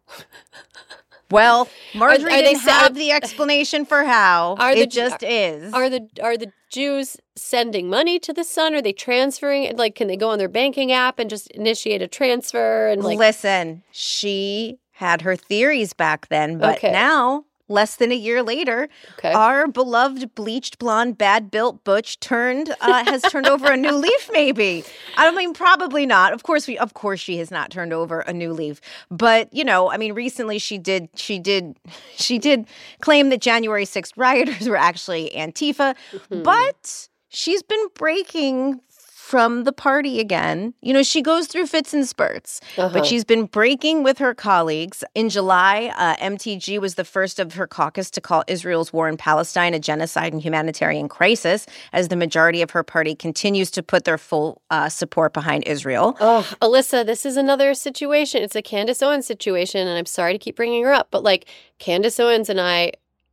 Well, Marjorie are they didn't sa- have the explanation for how. Are the it Ju- just is. Are the are the Jews sending money to the sun? Are they transferring it? Like, can they go on their banking app and just initiate a transfer? And like, Listen, she had her theories back then, but Okay. now, less than a year later, okay, our beloved bleached blonde, bad built butch turned uh, has turned over a new leaf. Maybe I don't mean probably not. Of course, we of course she has not turned over a new leaf. But you know, I mean, recently she did she did she did claim that January sixth rioters were actually Antifa, Mhm. but she's been breaking from the party again. You know, she goes through fits and spurts, Uh-huh. but she's been breaking with her colleagues. In July, uh, M T G was the first of her caucus to call Israel's war in Palestine a genocide and humanitarian crisis, as the majority of her party continues to put their full uh, support behind Israel. Oh, Alyssa, this is another situation. It's a Candace Owens situation, and I'm sorry to keep bringing her up, but like Candace Owens and I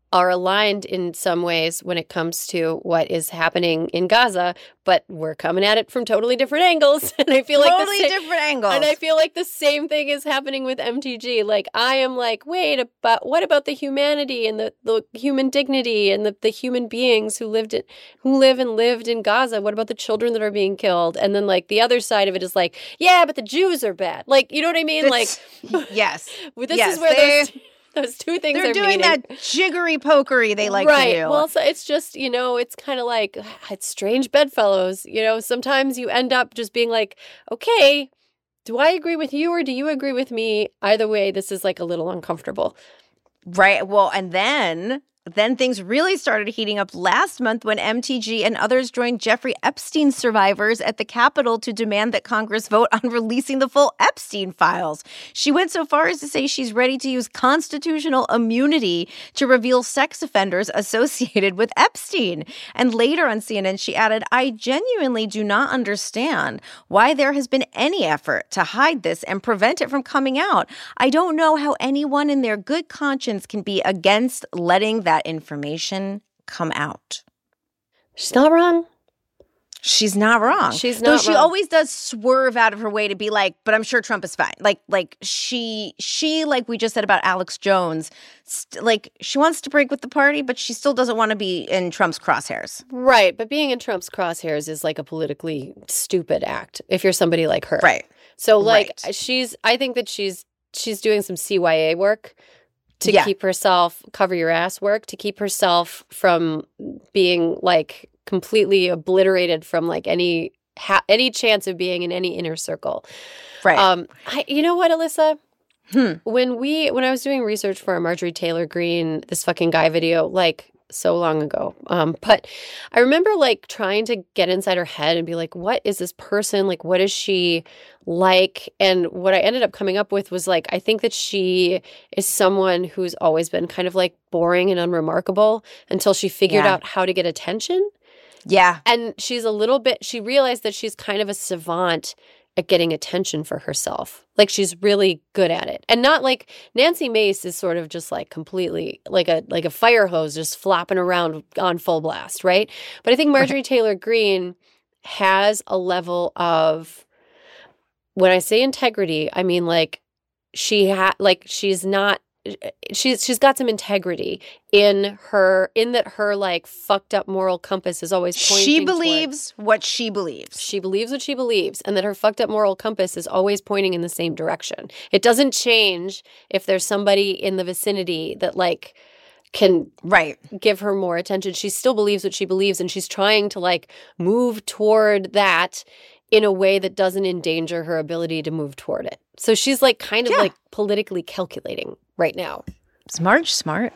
are aligned in some ways when it comes to what is happening in Gaza, but we're coming at it from totally different angles. And I feel like Totally the sa- different angles. And I feel like the same thing is happening with M T G. Like, I am like, wait, but what about the humanity and the, the human dignity and the, the human beings who lived it, who live and lived in Gaza? What about the children that are being killed? And then like the other side of it is like, yeah, but the Jews are bad. Like, you know what I mean? It's- like, yes. well, this Yes, is where they- those, those two things They're are doing meeting. that jiggery pokery they like right. to do. Well, so it's just, you know, it's kind of like, it's strange bedfellows. You know, sometimes you end up just being like, okay, do I agree with you or do you agree with me? Either way, this is like a little uncomfortable. Right. Well, and then then things really started heating up last month when M T G and others joined Jeffrey Epstein survivors at the Capitol to demand that Congress vote on releasing the full Epstein files. She went so far as to say she's ready to use constitutional immunity to reveal sex offenders associated with Epstein. And later on C N N, she added, I genuinely do not understand why there has been any effort to hide this and prevent it from coming out. I don't know how anyone in their good conscience can be against letting that information come out. She's not wrong. She's not wrong. She's Though not she wrong. always does swerve out of her way to be like, but I'm sure Trump is fine. Like, like she, she, like we just said about Alex Jones, st- like she wants to break with the party, but she still doesn't want to be in Trump's crosshairs. Right. But being in Trump's crosshairs is like a politically stupid act if you're somebody like her. Right. So like Right. she's, I think that she's, she's doing some C Y A work to Yeah. keep herself, cover your ass work, to keep herself from being like completely obliterated from like any ha- any chance of being in any inner circle. Right. Um, I, you know what, Alyssa? Hmm. When we when I was doing research for a Marjorie Taylor Greene, this fucking guy video, like so long ago. Um, but I remember like trying to get inside her head and be like, what is this person? Like, what is she like? And what I ended up coming up with was like, I think that she is someone who's always been kind of like boring and unremarkable until she figured Yeah. out how to get attention. Yeah. And she's a little bit, she realized that she's kind of a savant at getting attention for herself. Like she's really good at it. And not like Nancy Mace is sort of just like completely like a like a fire hose just flopping around on full blast, right? But I think Marjorie Taylor Greene has a level of, when I say integrity, I mean like she had like she's not she's she's got some integrity in her, in that her like fucked up moral compass is always pointing She toward- believes what she believes. she believes what she believes, and that her fucked up moral compass is always pointing in the same direction. It doesn't change if there's somebody in the vicinity that like can Right. give her more attention. She still believes what she believes, and she's trying to like move toward that in a way that doesn't endanger her ability to move toward it. So she's like kind of Yeah. like politically calculating right now. Smart, smart.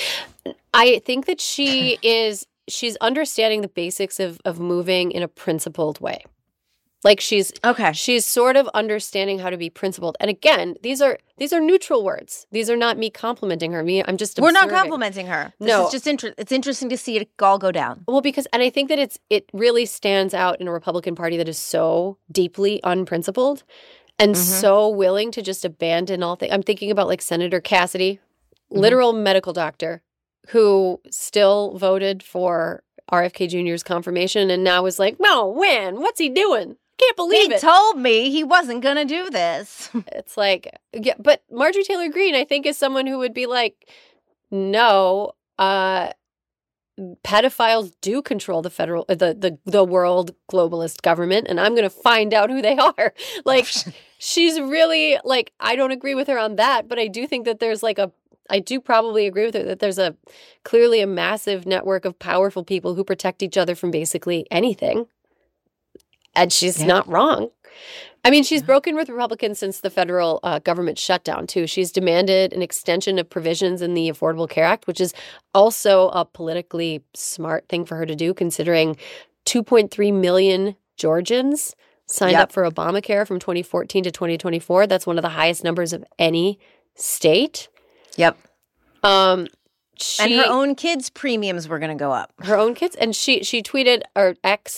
I think that she is, she's understanding the basics of of moving in a principled way. Like she's Okay. she's sort of understanding how to be principled. And again, these are these are neutral words. These are not me complimenting her. Me, I'm just We're not observing. complimenting her. This No. is just inter- it's interesting to see it all go down. Well, because, and I think that it's it really stands out in a Republican Party that is so deeply unprincipled and Mm-hmm. so willing to just abandon all things. I'm thinking about like Senator Cassidy, literal medical doctor, who still voted for R F K Junior's confirmation and now is like, no, when? What's he doing? Can't believe He it. told me he wasn't going to do this. It's like, yeah, but Marjorie Taylor Greene, I think, is someone who would be like, no, uh, pedophiles do control the federal, the the the world globalist government, and I'm going to find out who they are. Like, she's really like, I don't agree with her on that, but I do think that there's like a, I do probably agree with her that there's a clearly a massive network of powerful people who protect each other from basically anything. And she's Yeah. not wrong. I mean, she's broken with Republicans since the federal uh, government shutdown, too. She's demanded an extension of provisions in the Affordable Care Act, which is also a politically smart thing for her to do, considering two point three million Georgians signed Yep. up for Obamacare from twenty fourteen to twenty twenty-four. That's one of the highest numbers of any state. Yep. Um, she, And her own kids' premiums were going to go up. her own kids, and she she tweeted or X'd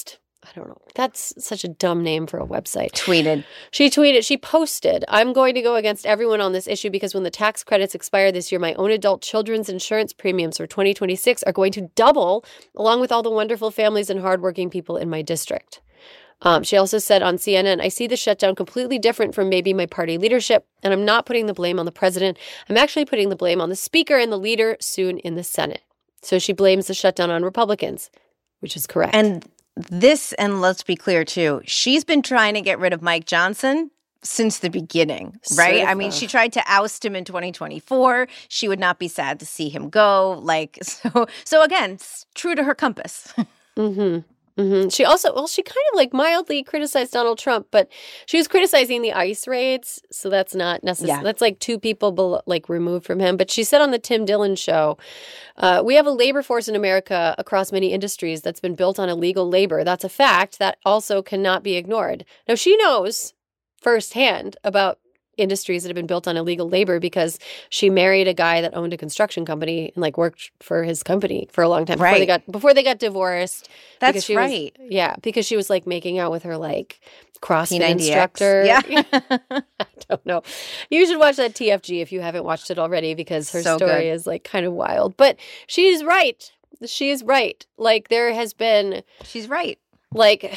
I don't know. That's such a dumb name for a website. Tweeted. She tweeted, she posted, I'm going to go against everyone on this issue because when the tax credits expire this year, my own adult children's insurance premiums for twenty twenty-six are going to double, along with all the wonderful families and hardworking people in my district. Um, she also said on C N N, I see the shutdown completely different from maybe my party leadership, and I'm not putting the blame on the president. I'm actually putting the blame on the speaker and the leader soon in the Senate. So she blames the shutdown on Republicans, which is correct. And this, and let's be clear too, she's been trying to get rid of Mike Johnson since the beginning, right? Sort of. I mean, she tried to oust him in twenty twenty-four. She would not be sad to see him go. Like, so, so again, it's true to her compass. Mm-hmm. Mm-hmm. She also, well, she kind of like mildly criticized Donald Trump, but she was criticizing the ICE raids. So that's not necessary. Yeah. That's like two people below, like removed from him. But she said on the Tim Dillon show, uh, we have a labor force in America across many industries that's been built on illegal labor. That's a fact that also cannot be ignored. Now, she knows firsthand about industries that have been built on illegal labor because she married a guy that owned a construction company and like worked for his company for a long time before Right. they got before they got divorced. That's because she right. Was, yeah, because she was like making out with her like CrossFit P ninety X. instructor. Yeah. I don't know. You should watch that T F G if you haven't watched it already because her So story good. is like kind of wild. But she's right. She is right. Like there has been She's right. like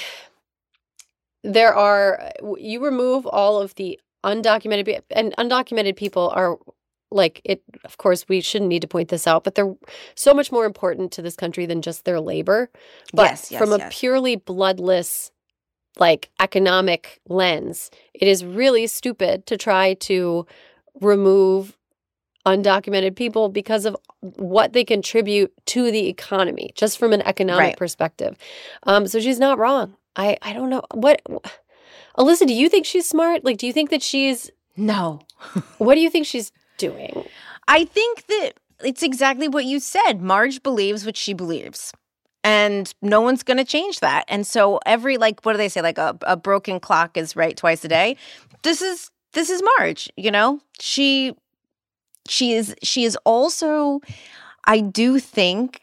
there are you remove all of the undocumented pe- and undocumented people are like it of course we shouldn't need to point this out, but they're so much more important to this country than just their labor. But Yes, yes, from a yes. purely bloodless like economic lens, it is really stupid to try to remove undocumented people because of what they contribute to the economy, just from an economic Right. perspective. Um, so she's not wrong. I, I don't know. What, Alyssa, do you think she's smart? Like, do you think that she's, No. what do you think she's doing? I think that it's exactly what you said. Marge believes what she believes. And no one's going to change that. And so every, like, what do they say? Like a, a broken clock is right twice a day. This is, this is Marge, you know? She, she is, she is also, I do think,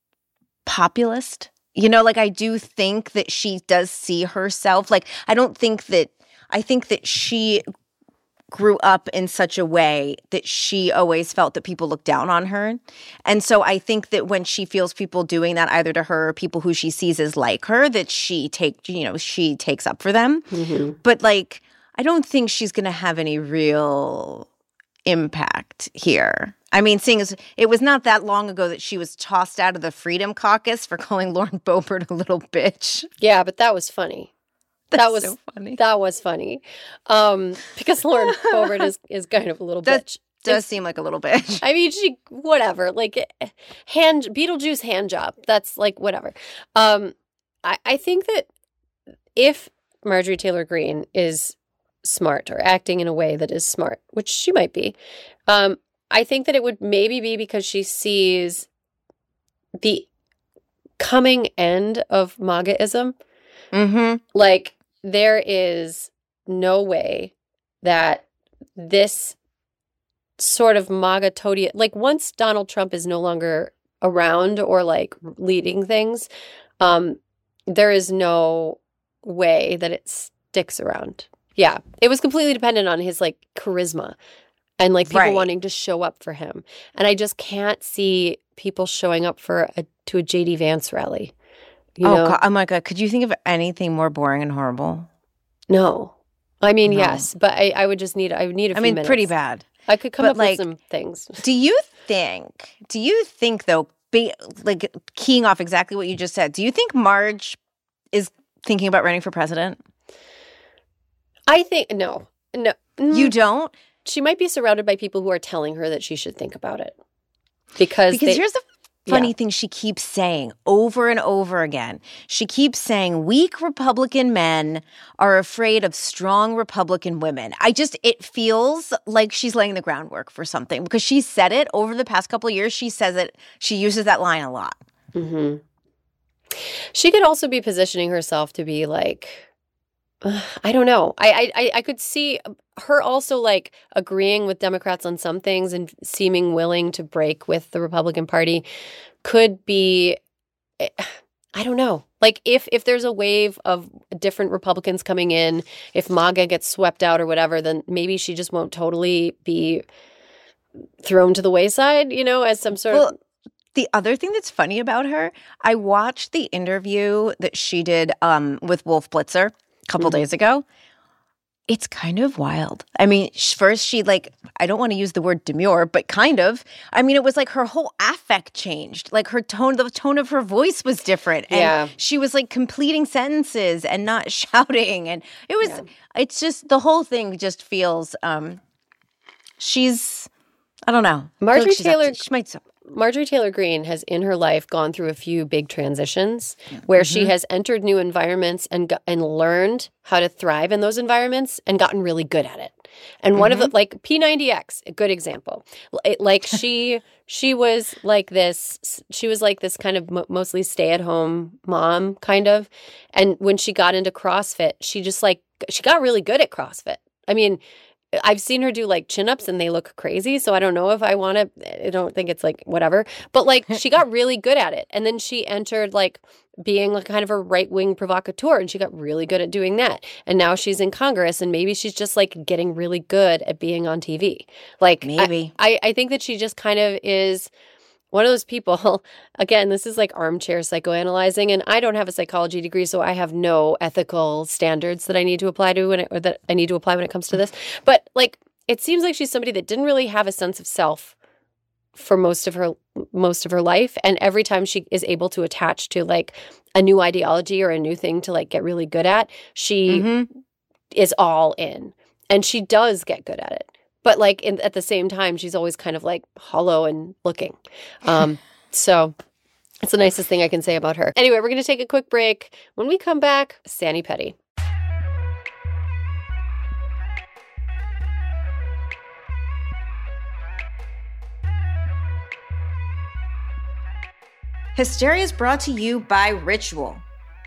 populist. You know, like I do think that she does see herself. Like, I don't think that, I think that she grew up in such a way that she always felt that people looked down on her. And so I think that when she feels people doing that either to her or people who she sees as like her, that she take, you know, she takes up for them. Mm-hmm. But like, I don't think she's going to have any real impact here. I mean, seeing as it was not that long ago that she was tossed out of the Freedom Caucus for calling Lauren Boebert a little bitch. Yeah, but that was funny. That's that was so funny. That was funny. Um, because Lauren Boebert is, is kind of a little That bitch. does seem like a little bitch. I mean, she, whatever, like hand, Beetlejuice hand job. That's like, whatever. Um, I, I think that if Marjorie Taylor Greene is smart or acting in a way that is smart, which she might be, um, I think that it would maybe be because she sees the coming end of MAGAism. Mm-hmm. Like, there is no way that this sort of MAGA toady, like once Donald Trump is no longer around or like leading things, um, there is no way that it sticks around. Yeah. It was completely dependent on his like charisma and like people Right. wanting to show up for him. And I just can't see people showing up for a, to a J D Vance rally. You oh, know? God, oh my God. Could you think of anything more boring and horrible? No. I mean, No. yes, but I, I would just need, I would need a I few mean, minutes. pretty bad. I could come But, up like, with some things. Do you think, do you think though, be, like keying off exactly what you just said, do you think Marge is thinking about running for president? I think, no, no. Mm, You don't? She might be surrounded by people who are telling her that she should think about it. Because, Because they, here's the funny yeah. thing she keeps saying over and over again. She keeps saying weak Republican men are afraid of strong Republican women. I just, it feels like she's laying the groundwork for something because she said it over the past couple of years. She says it, she uses that line a lot. Mhm. She could also be positioning herself to be like, uh, I don't know. I, I I could see her also like agreeing with Democrats on some things and seeming willing to break with the Republican Party could be, I don't know. Like if if there's a wave of different Republicans coming in, if MAGA gets swept out or whatever, then maybe she just won't totally be thrown to the wayside, you know, as some sort Well, of... the other thing that's funny about her, I watched the interview that she did um, with Wolf Blitzer a couple Mm-hmm. days ago. It's kind of wild. I mean, sh- first she like, I don't want to use the word demure, but kind of. I mean, it was like her whole affect changed. Like her tone, the tone of her voice was different. And Yeah. she was like completing sentences and not shouting. And it was, it's just, the whole thing just feels, um, she's, I don't know. I feel Marjorie like she's up to- Taylor- she might, Marjorie Taylor Greene has in her life gone through a few big transitions where she has entered new environments and go- and learned how to thrive in those environments and gotten really good at it. And one of the, like P ninety X, a good example. It, like she she was like this she was like this kind of mo- mostly stay-at-home mom kind of. And when she got into CrossFit, she just like she got really good at CrossFit. I mean, I've seen her do like chin-ups and they look crazy. So I don't know if I want to, I don't think it's like whatever. But like she got really good at it. And then she entered like being like kind of a right-wing provocateur and she got really good at doing that. And now she's in Congress and maybe she's just like getting really good at being on T V. Like Maybe. I, I, I think that she just kind of is one of those people, again, this is like armchair psychoanalyzing, and I don't have a psychology degree, so I have no ethical standards that I need to apply to when it, or that I need to apply when it comes to this. But like, it seems like she's somebody that didn't really have a sense of self for most of her most of her life, and every time she is able to attach to like a new ideology or a new thing to like get really good at, she Mm-hmm. is all in, and she does get good at it. But like in, at the same time, she's always kind of like hollow and looking. Um, so it's the nicest thing I can say about her. Anyway, we're going to take a quick break. When we come back, Sani Petty. Hysteria is brought to you by Ritual.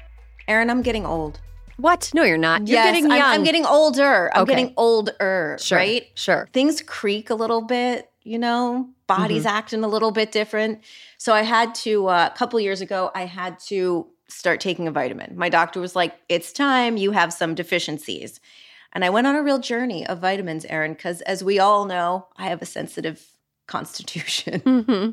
Erin, I'm getting old. What? No, you're not. You're Yes, getting young. I'm, I'm getting older. I'm Okay. getting older, Sure, right? sure. Things creak a little bit, you know, body's Mm-hmm. acting a little bit different. So I had to, uh, a couple years ago, I had to start taking a vitamin. My doctor was like, it's time, you have some deficiencies. And I went on a real journey of vitamins, Erin, because as we all know, I have a sensitive constitution. Mhm.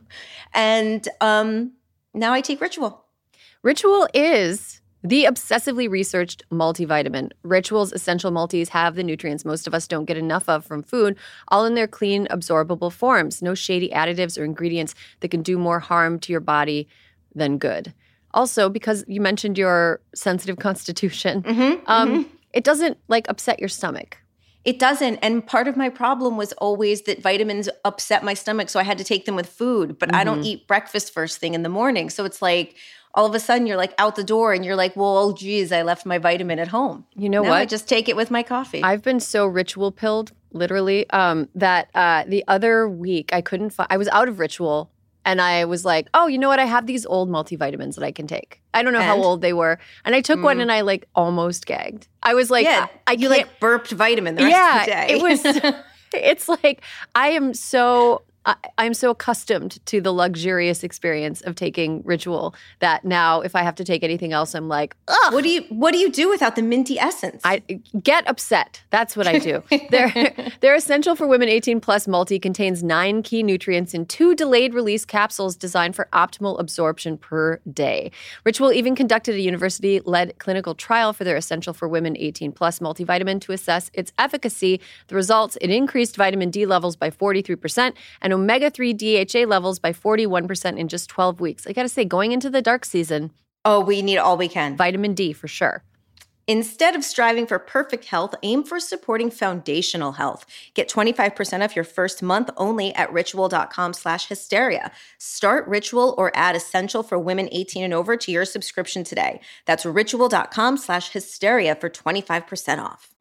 And um, now I take Ritual. Ritual is the obsessively researched multivitamin. Ritual's essential multis have the nutrients most of us don't get enough of from food, all in their clean, absorbable forms. No shady additives or ingredients that can do more harm to your body than good. Also, because you mentioned your sensitive constitution, Mm-hmm, um, it doesn't like upset your stomach. It doesn't. And part of my problem was always that vitamins upset my stomach. So I had to take them with food. But I don't eat breakfast first thing in the morning. So it's like all of a sudden you're like out the door and you're like, well, oh, geez, I left my vitamin at home. You know Now what? I just take it with my coffee. I've been so ritual pilled, literally, um, that uh, the other week I couldn't find, I was out of Ritual and I was like, oh, you know what? I have these old multivitamins that I can take. I don't know how And? old they were. And I took one and I like almost gagged. I was like, yeah, I, I you can't- like burped vitamin the rest yeah, of the day. it was, it's like, I am so, I, I'm so accustomed to the luxurious experience of taking Ritual that now if I have to take anything else, I'm like, ugh. What do you What do you do without the minty essence? I get upset. That's what I do. Their their Essential for Women eighteen Plus multi contains nine key nutrients in two delayed release capsules designed for optimal absorption per day. Ritual even conducted a university-led clinical trial for their Essential for Women eighteen Plus multivitamin to assess its efficacy. The results, it increased vitamin D levels by forty-three percent and omega three D H A levels by forty-one percent in just twelve weeks. I got to say, going into the dark season, oh, we need all we can. vitamin D for sure. Instead of striving for perfect health, aim for supporting foundational health. Get twenty-five percent off your first month only at ritual.com slash hysteria. Start Ritual or add Essential for Women eighteen and over to your subscription today. That's ritual.com slash hysteria for twenty-five percent off.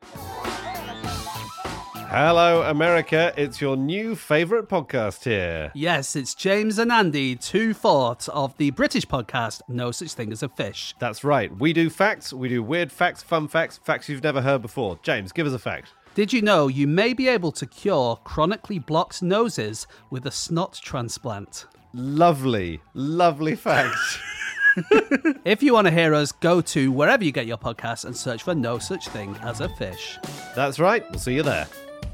Hello, America. It's your new favourite podcast here. Yes, it's James and Andy, two-fourths of the British podcast No Such Thing as a Fish. That's right. We do facts. We do weird facts, fun facts, facts you've never heard before. James, give us a fact. Did you know you may be able to cure chronically blocked noses with a snot transplant? Lovely, lovely fact. If you want to hear us, go to wherever you get your podcasts and search for No Such Thing as a Fish. That's right. We'll see you there.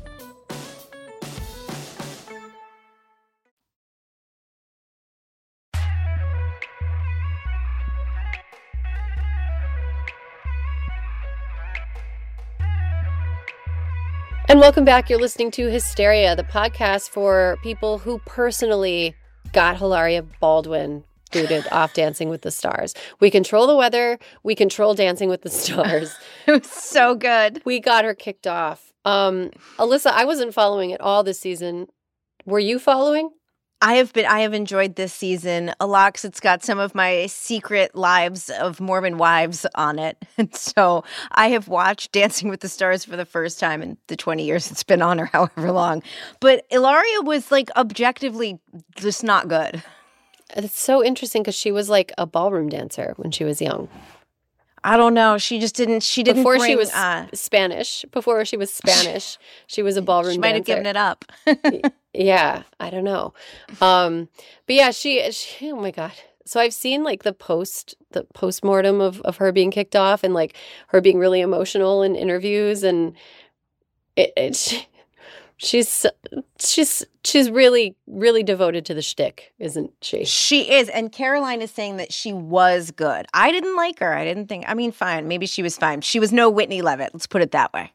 And welcome back. You're listening to Hysteria, the podcast for people who personally got Hilaria Baldwin booted off Dancing with the Stars. We control the weather. We control Dancing with the Stars. It was so good. We got her kicked off. Um, Alyssa, I wasn't following it all this season. Were you following? I have been. I have enjoyed this season a lot because it's got some of my secret lives of Mormon wives on it, and so I have watched Dancing with the Stars for the first time in the twenty years it's been on, or however long. But Hilaria was like objectively just not good. It's so interesting because she was like a ballroom dancer when she was young. I don't know. She just didn't. She didn't. Before bring, she was uh, Spanish. Before she was Spanish, she was a ballroom she might dancer. have given it up. Yeah, I don't know. Um, but yeah, she, she, oh my God. So I've seen like the post, the postmortem of, of her being kicked off and like her being really emotional in interviews. And it, it she, she's, she's, she's really, really devoted to the shtick, isn't she? She is. And Caroline is saying that she was good. I didn't like her. I didn't think, I mean, fine. Maybe she was fine. She was no Whitney Levitt. Let's put it that way.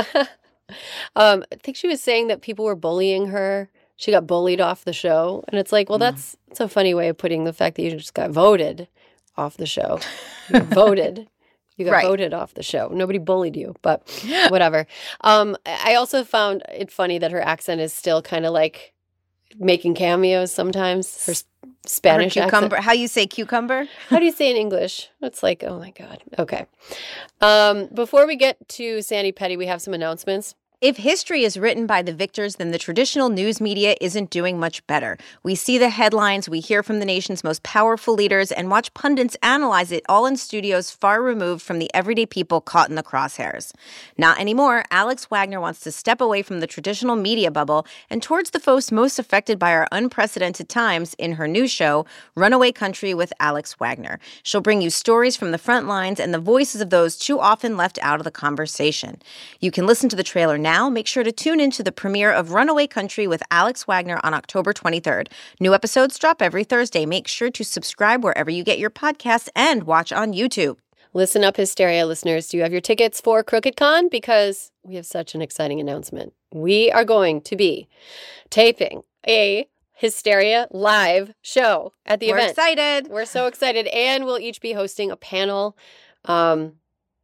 um, I think she was saying that people were bullying her. She got bullied off the show. And it's like, well, that's, that's a funny way of putting the fact that you just got voted off the show. You got voted. You got right. voted off the show. Nobody bullied you, but whatever. Um, I also found it funny that her accent is still kind of like making cameos sometimes. Her Spanish her cucumber. accent. How you say cucumber? How do you say in English? It's like, oh my God. Okay. Um, before we get to Sandy Petty, we have some announcements. If history is written by the victors, then the traditional news media isn't doing much better. We see the headlines, we hear from the nation's most powerful leaders, and watch pundits analyze it all in studios far removed from the everyday people caught in the crosshairs. Not anymore. Alex Wagner wants to step away from the traditional media bubble and towards the folks most affected by our unprecedented times in her new show, Runaway Country with Alex Wagner. She'll bring you stories from the front lines and the voices of those too often left out of the conversation. You can listen to the trailer now. Now, make sure to tune into the premiere of Runaway Country with Alex Wagner on October twenty-third. New episodes drop every Thursday. Make sure to subscribe wherever you get your podcasts and watch on YouTube. Listen up, Hysteria listeners. Do you have your tickets for Crooked Con? Because we have such an exciting announcement. We are going to be taping a Hysteria live show at the We're event. We're excited. We're so excited. And we'll each be hosting a panel. Um,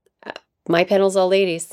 my panel's all ladies.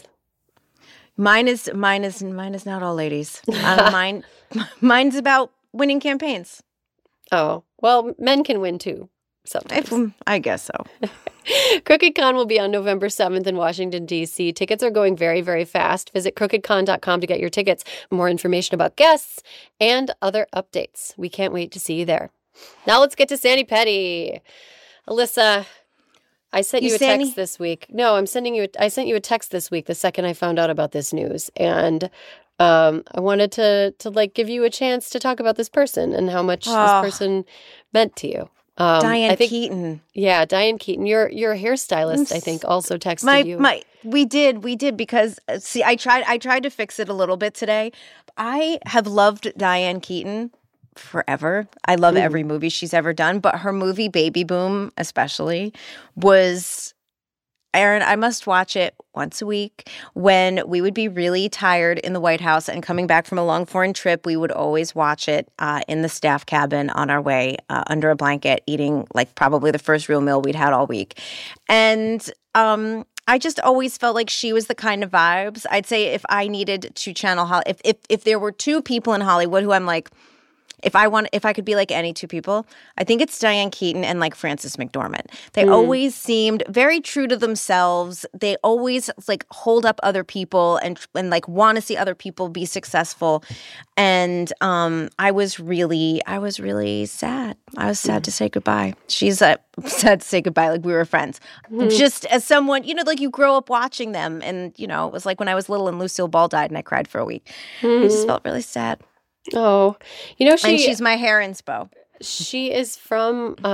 Mine is mine is mine is not all ladies. Um, mine mine's about winning campaigns. Oh, well, men can win too sometimes. If, I guess so. Crooked Con will be on November seventh in Washington, D C. Tickets are going very, very fast. Visit crooked con dot com to get your tickets. More information about guests and other updates. We can't wait to see you there. Now let's get to Sandy Petty. Alyssa, I sent you, you a Sandy? text this week. No, I'm sending you. A, I sent you a text this week the second I found out about this news, and um, I wanted to to like give you a chance to talk about this person and how much oh. this person meant to you. Um, Diane I think, Keaton. Yeah, Diane Keaton. Your your hairstylist, I think, also texted my, you. My we did we did because see, I tried I tried to fix it a little bit today. I have loved Diane Keaton forever. I love mm. every movie she's ever done, but her movie Baby Boom especially was, Aaron, I must watch it once a week. When we would be really tired in the White House and coming back from a long foreign trip, we would always watch it uh, in the staff cabin on our way uh, under a blanket, eating like probably the first real meal we'd had all week. And um I just always felt like she was the kind of vibes. I'd say if I needed to channel Hollywood, if, if if there were two people in Hollywood who I'm like, If I want, if I could be like any two people, I think it's Diane Keaton and like Frances McDormand. They mm. always seemed very true to themselves. They always like hold up other people and and like want to see other people be successful. And um, I was really, I was really sad. I was sad mm. to say goodbye. She's uh, sad to say goodbye, like we were friends. Mm. Just as someone, you know, like you grow up watching them, and you know, it was like when I was little and Lucille Ball died, and I cried for a week. Mm. I just felt really sad. Oh, you know, she, and she's my hair inspo. She is from uh,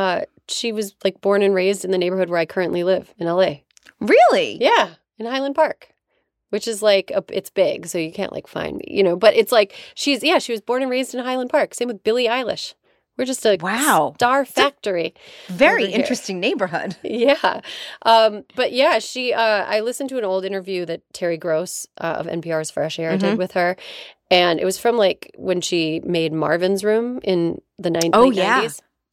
she was like born and raised in the neighborhood where I currently live in L A. Really? Yeah, in Highland Park, which is like, a, it's big, so you can't like find me, you know, but it's like, she's, yeah, she was born and raised in Highland Park. Same with Billie Eilish. We're just a wow. star factory. Very interesting neighborhood. Yeah. Um, but yeah, she, uh, I listened to an old interview that Terry Gross uh, of N P R's Fresh Air mm-hmm. did with her. And it was from like when she made Marvin's Room in the nineties. Oh, yeah.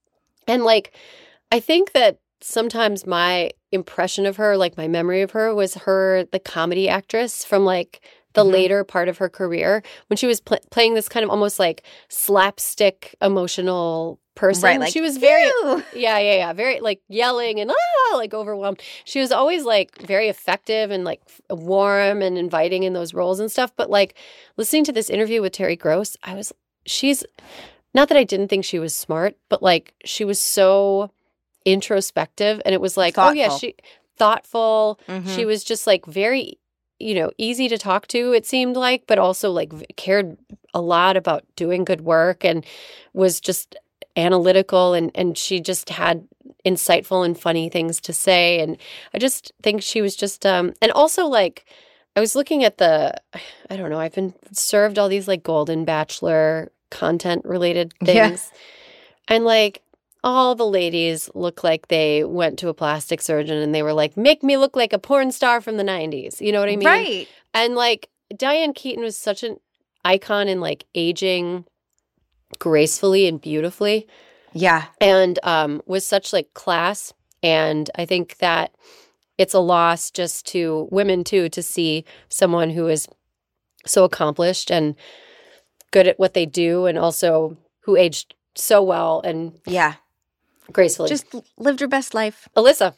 And like, I think that sometimes my impression of her, like my memory of her, was her, the comedy actress from like the mm-hmm. later part of her career when she was pl- playing this kind of almost like slapstick emotional person. Right, like, she was very, Ew. yeah, yeah, yeah, very like yelling and ah, like overwhelmed. She was always like very effective and like warm and inviting in those roles and stuff. But like listening to this interview with Terry Gross, I was, she's, not that I didn't think she was smart, but like she was so introspective, and it was like, thoughtful. oh yeah, she thoughtful. Mm-hmm. She was just like very, you know, easy to talk to, it seemed like, but also like cared a lot about doing good work and was just analytical, and, and she just had insightful and funny things to say. And I just think she was just, um, and also like, I was looking at the, I don't know, I've been served all these like Golden Bachelor content related things. Yeah. And like, all the ladies look like they went to a plastic surgeon and they were like, make me look like a porn star from the nineties. You know what I mean? Right. And like Diane Keaton was such an icon in like aging gracefully and beautifully. Yeah. And um, was such like class. And I think that it's a loss just to women too, to see someone who is so accomplished and good at what they do, and also who aged so well and yeah. gracefully. Just lived her best life. Alyssa,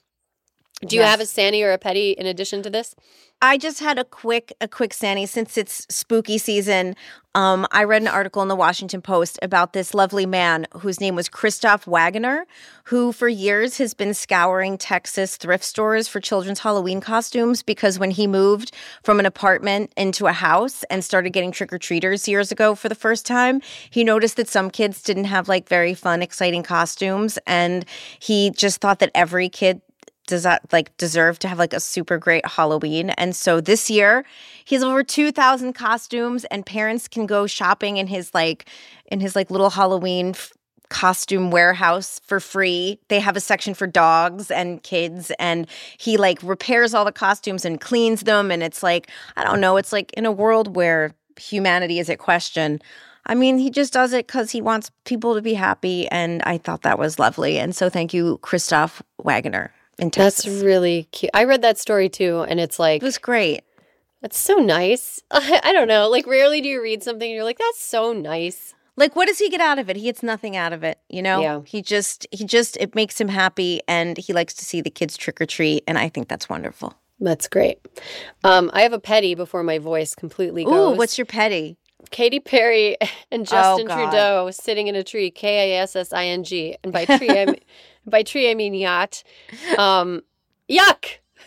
do you Yes. have a Sanny or a Petty in addition to this? I just had a quick a quick Sanny since it's spooky season. Um, I read an article in the Washington Post about this lovely man whose name was Christoph Wagoner, who for years has been scouring Texas thrift stores for children's Halloween costumes, because when he moved from an apartment into a house and started getting trick-or-treaters years ago for the first time, he noticed that some kids didn't have like very fun, exciting costumes, and he just thought that every kid does that like deserve to have like a super great Halloween. And so this year he has over two thousand costumes, and parents can go shopping in his like in his like little Halloween f- costume warehouse for free. They have a section for dogs and kids, and he like repairs all the costumes and cleans them. And it's like, I don't know, it's like in a world where humanity is at question. I mean, he just does it because he wants people to be happy. And I thought that was lovely. And so thank you, Christoph Wagoner. In Texas. That's really cute. I read that story too, and it's like, it was great. That's so nice. I, I don't know. Like, rarely do you read something and you're like, that's so nice. Like, what does he get out of it? He gets nothing out of it, you know? Yeah. He just, he just, it makes him happy, and he likes to see the kids trick or treat, and I think that's wonderful. That's great. Um, I have a petty before my voice completely goes. Ooh, what's your petty? Katy Perry and Justin oh, Trudeau sitting in a tree, K A S S I N G. And by tree, I mean, by tree, I mean yacht. Um, yuck.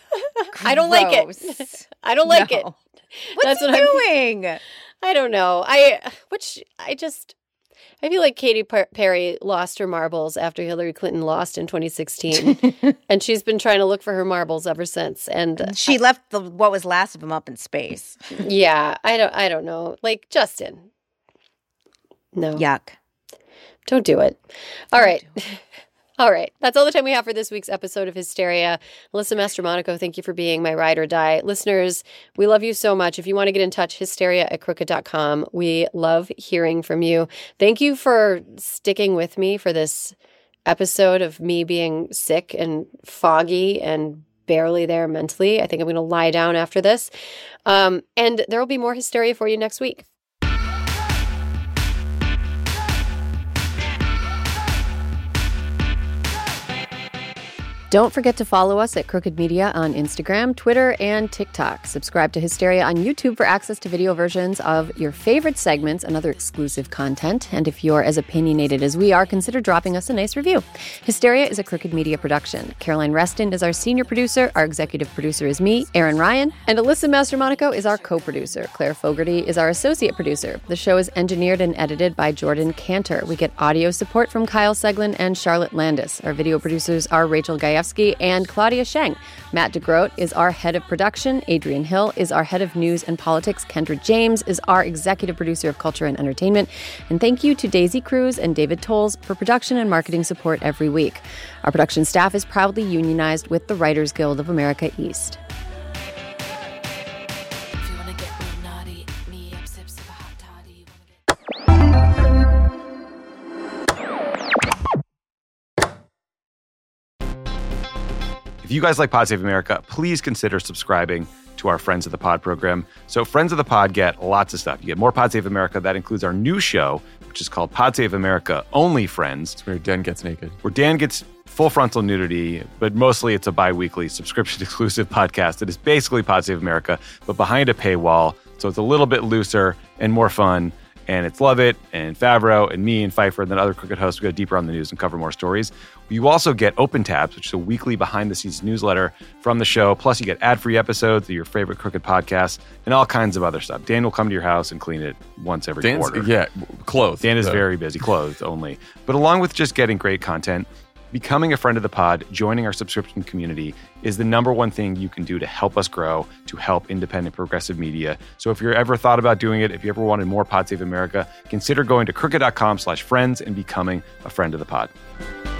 I don't like it. I don't like no. it. What's That's he what doing? I'm, I don't know. I, which I just, I feel like Katy Perry lost her marbles after Hillary Clinton lost in twenty sixteen. And she's been trying to look for her marbles ever since. And she I, left the what was last of them up in space. Yeah. I don't, I don't know. Like, Justin. No. Yuck. Don't do it. All don't right. All right. That's all the time we have for this week's episode of Hysteria. Alyssa Mastromonaco, thank you for being my ride or die. Listeners, we love you so much. If you want to get in touch, hysteria at crooked dot com. We love hearing from you. Thank you for sticking with me for this episode of me being sick and foggy and barely there mentally. I think I'm going to lie down after this. Um, and there will be more Hysteria for you next week. Don't forget to follow us at Crooked Media on Instagram, Twitter, and TikTok. Subscribe to Hysteria on YouTube for access to video versions of your favorite segments and other exclusive content. And if you're as opinionated as we are, consider dropping us a nice review. Hysteria is a Crooked Media production. Caroline Reston is our senior producer. Our executive producer is me, Aaron Ryan. And Alyssa Mastromonaco is our co-producer. Claire Fogarty is our associate producer. The show is engineered and edited by Jordan Cantor. We get audio support from Kyle Seglin and Charlotte Landis. Our video producers are Rachel Gayefsky and Claudia Sheng. Matt DeGroat is our head of production. Adrian Hill is our head of news and politics. Kendra James is our executive producer of culture and entertainment. And thank you to Daisy Cruz and David Tolles for production and marketing support every week. Our production staff is proudly unionized with the Writers Guild of America East. If you guys like Pod Save America, please consider subscribing to our Friends of the Pod program. So Friends of the Pod get lots of stuff. You get more Pod Save America. That includes our new show, which is called Pod Save America Only Friends. It's where Dan gets naked. Where Dan gets full frontal nudity, but mostly it's a bi-weekly subscription-exclusive podcast that is basically Pod Save America, but behind a paywall. So it's a little bit looser and more fun. And it's Lovett and Favreau and me and Pfeiffer and then other Crooked hosts. We go deeper on the news and cover more stories. You also get Open Tabs, which is a weekly behind-the-scenes newsletter from the show. Plus, you get ad-free episodes of your favorite Crooked podcasts and all kinds of other stuff. Dan will come to your house and clean it once every Dan's, quarter. Yeah, clothed. Dan is though. very busy, clothed only. But along with just getting great content, becoming a friend of the pod, joining our subscription community is the number one thing you can do to help us grow, to help independent progressive media. So if you're ever thought about doing it, if you ever wanted more Pod Save America, consider going to crooked.com slash friends and becoming a friend of the pod.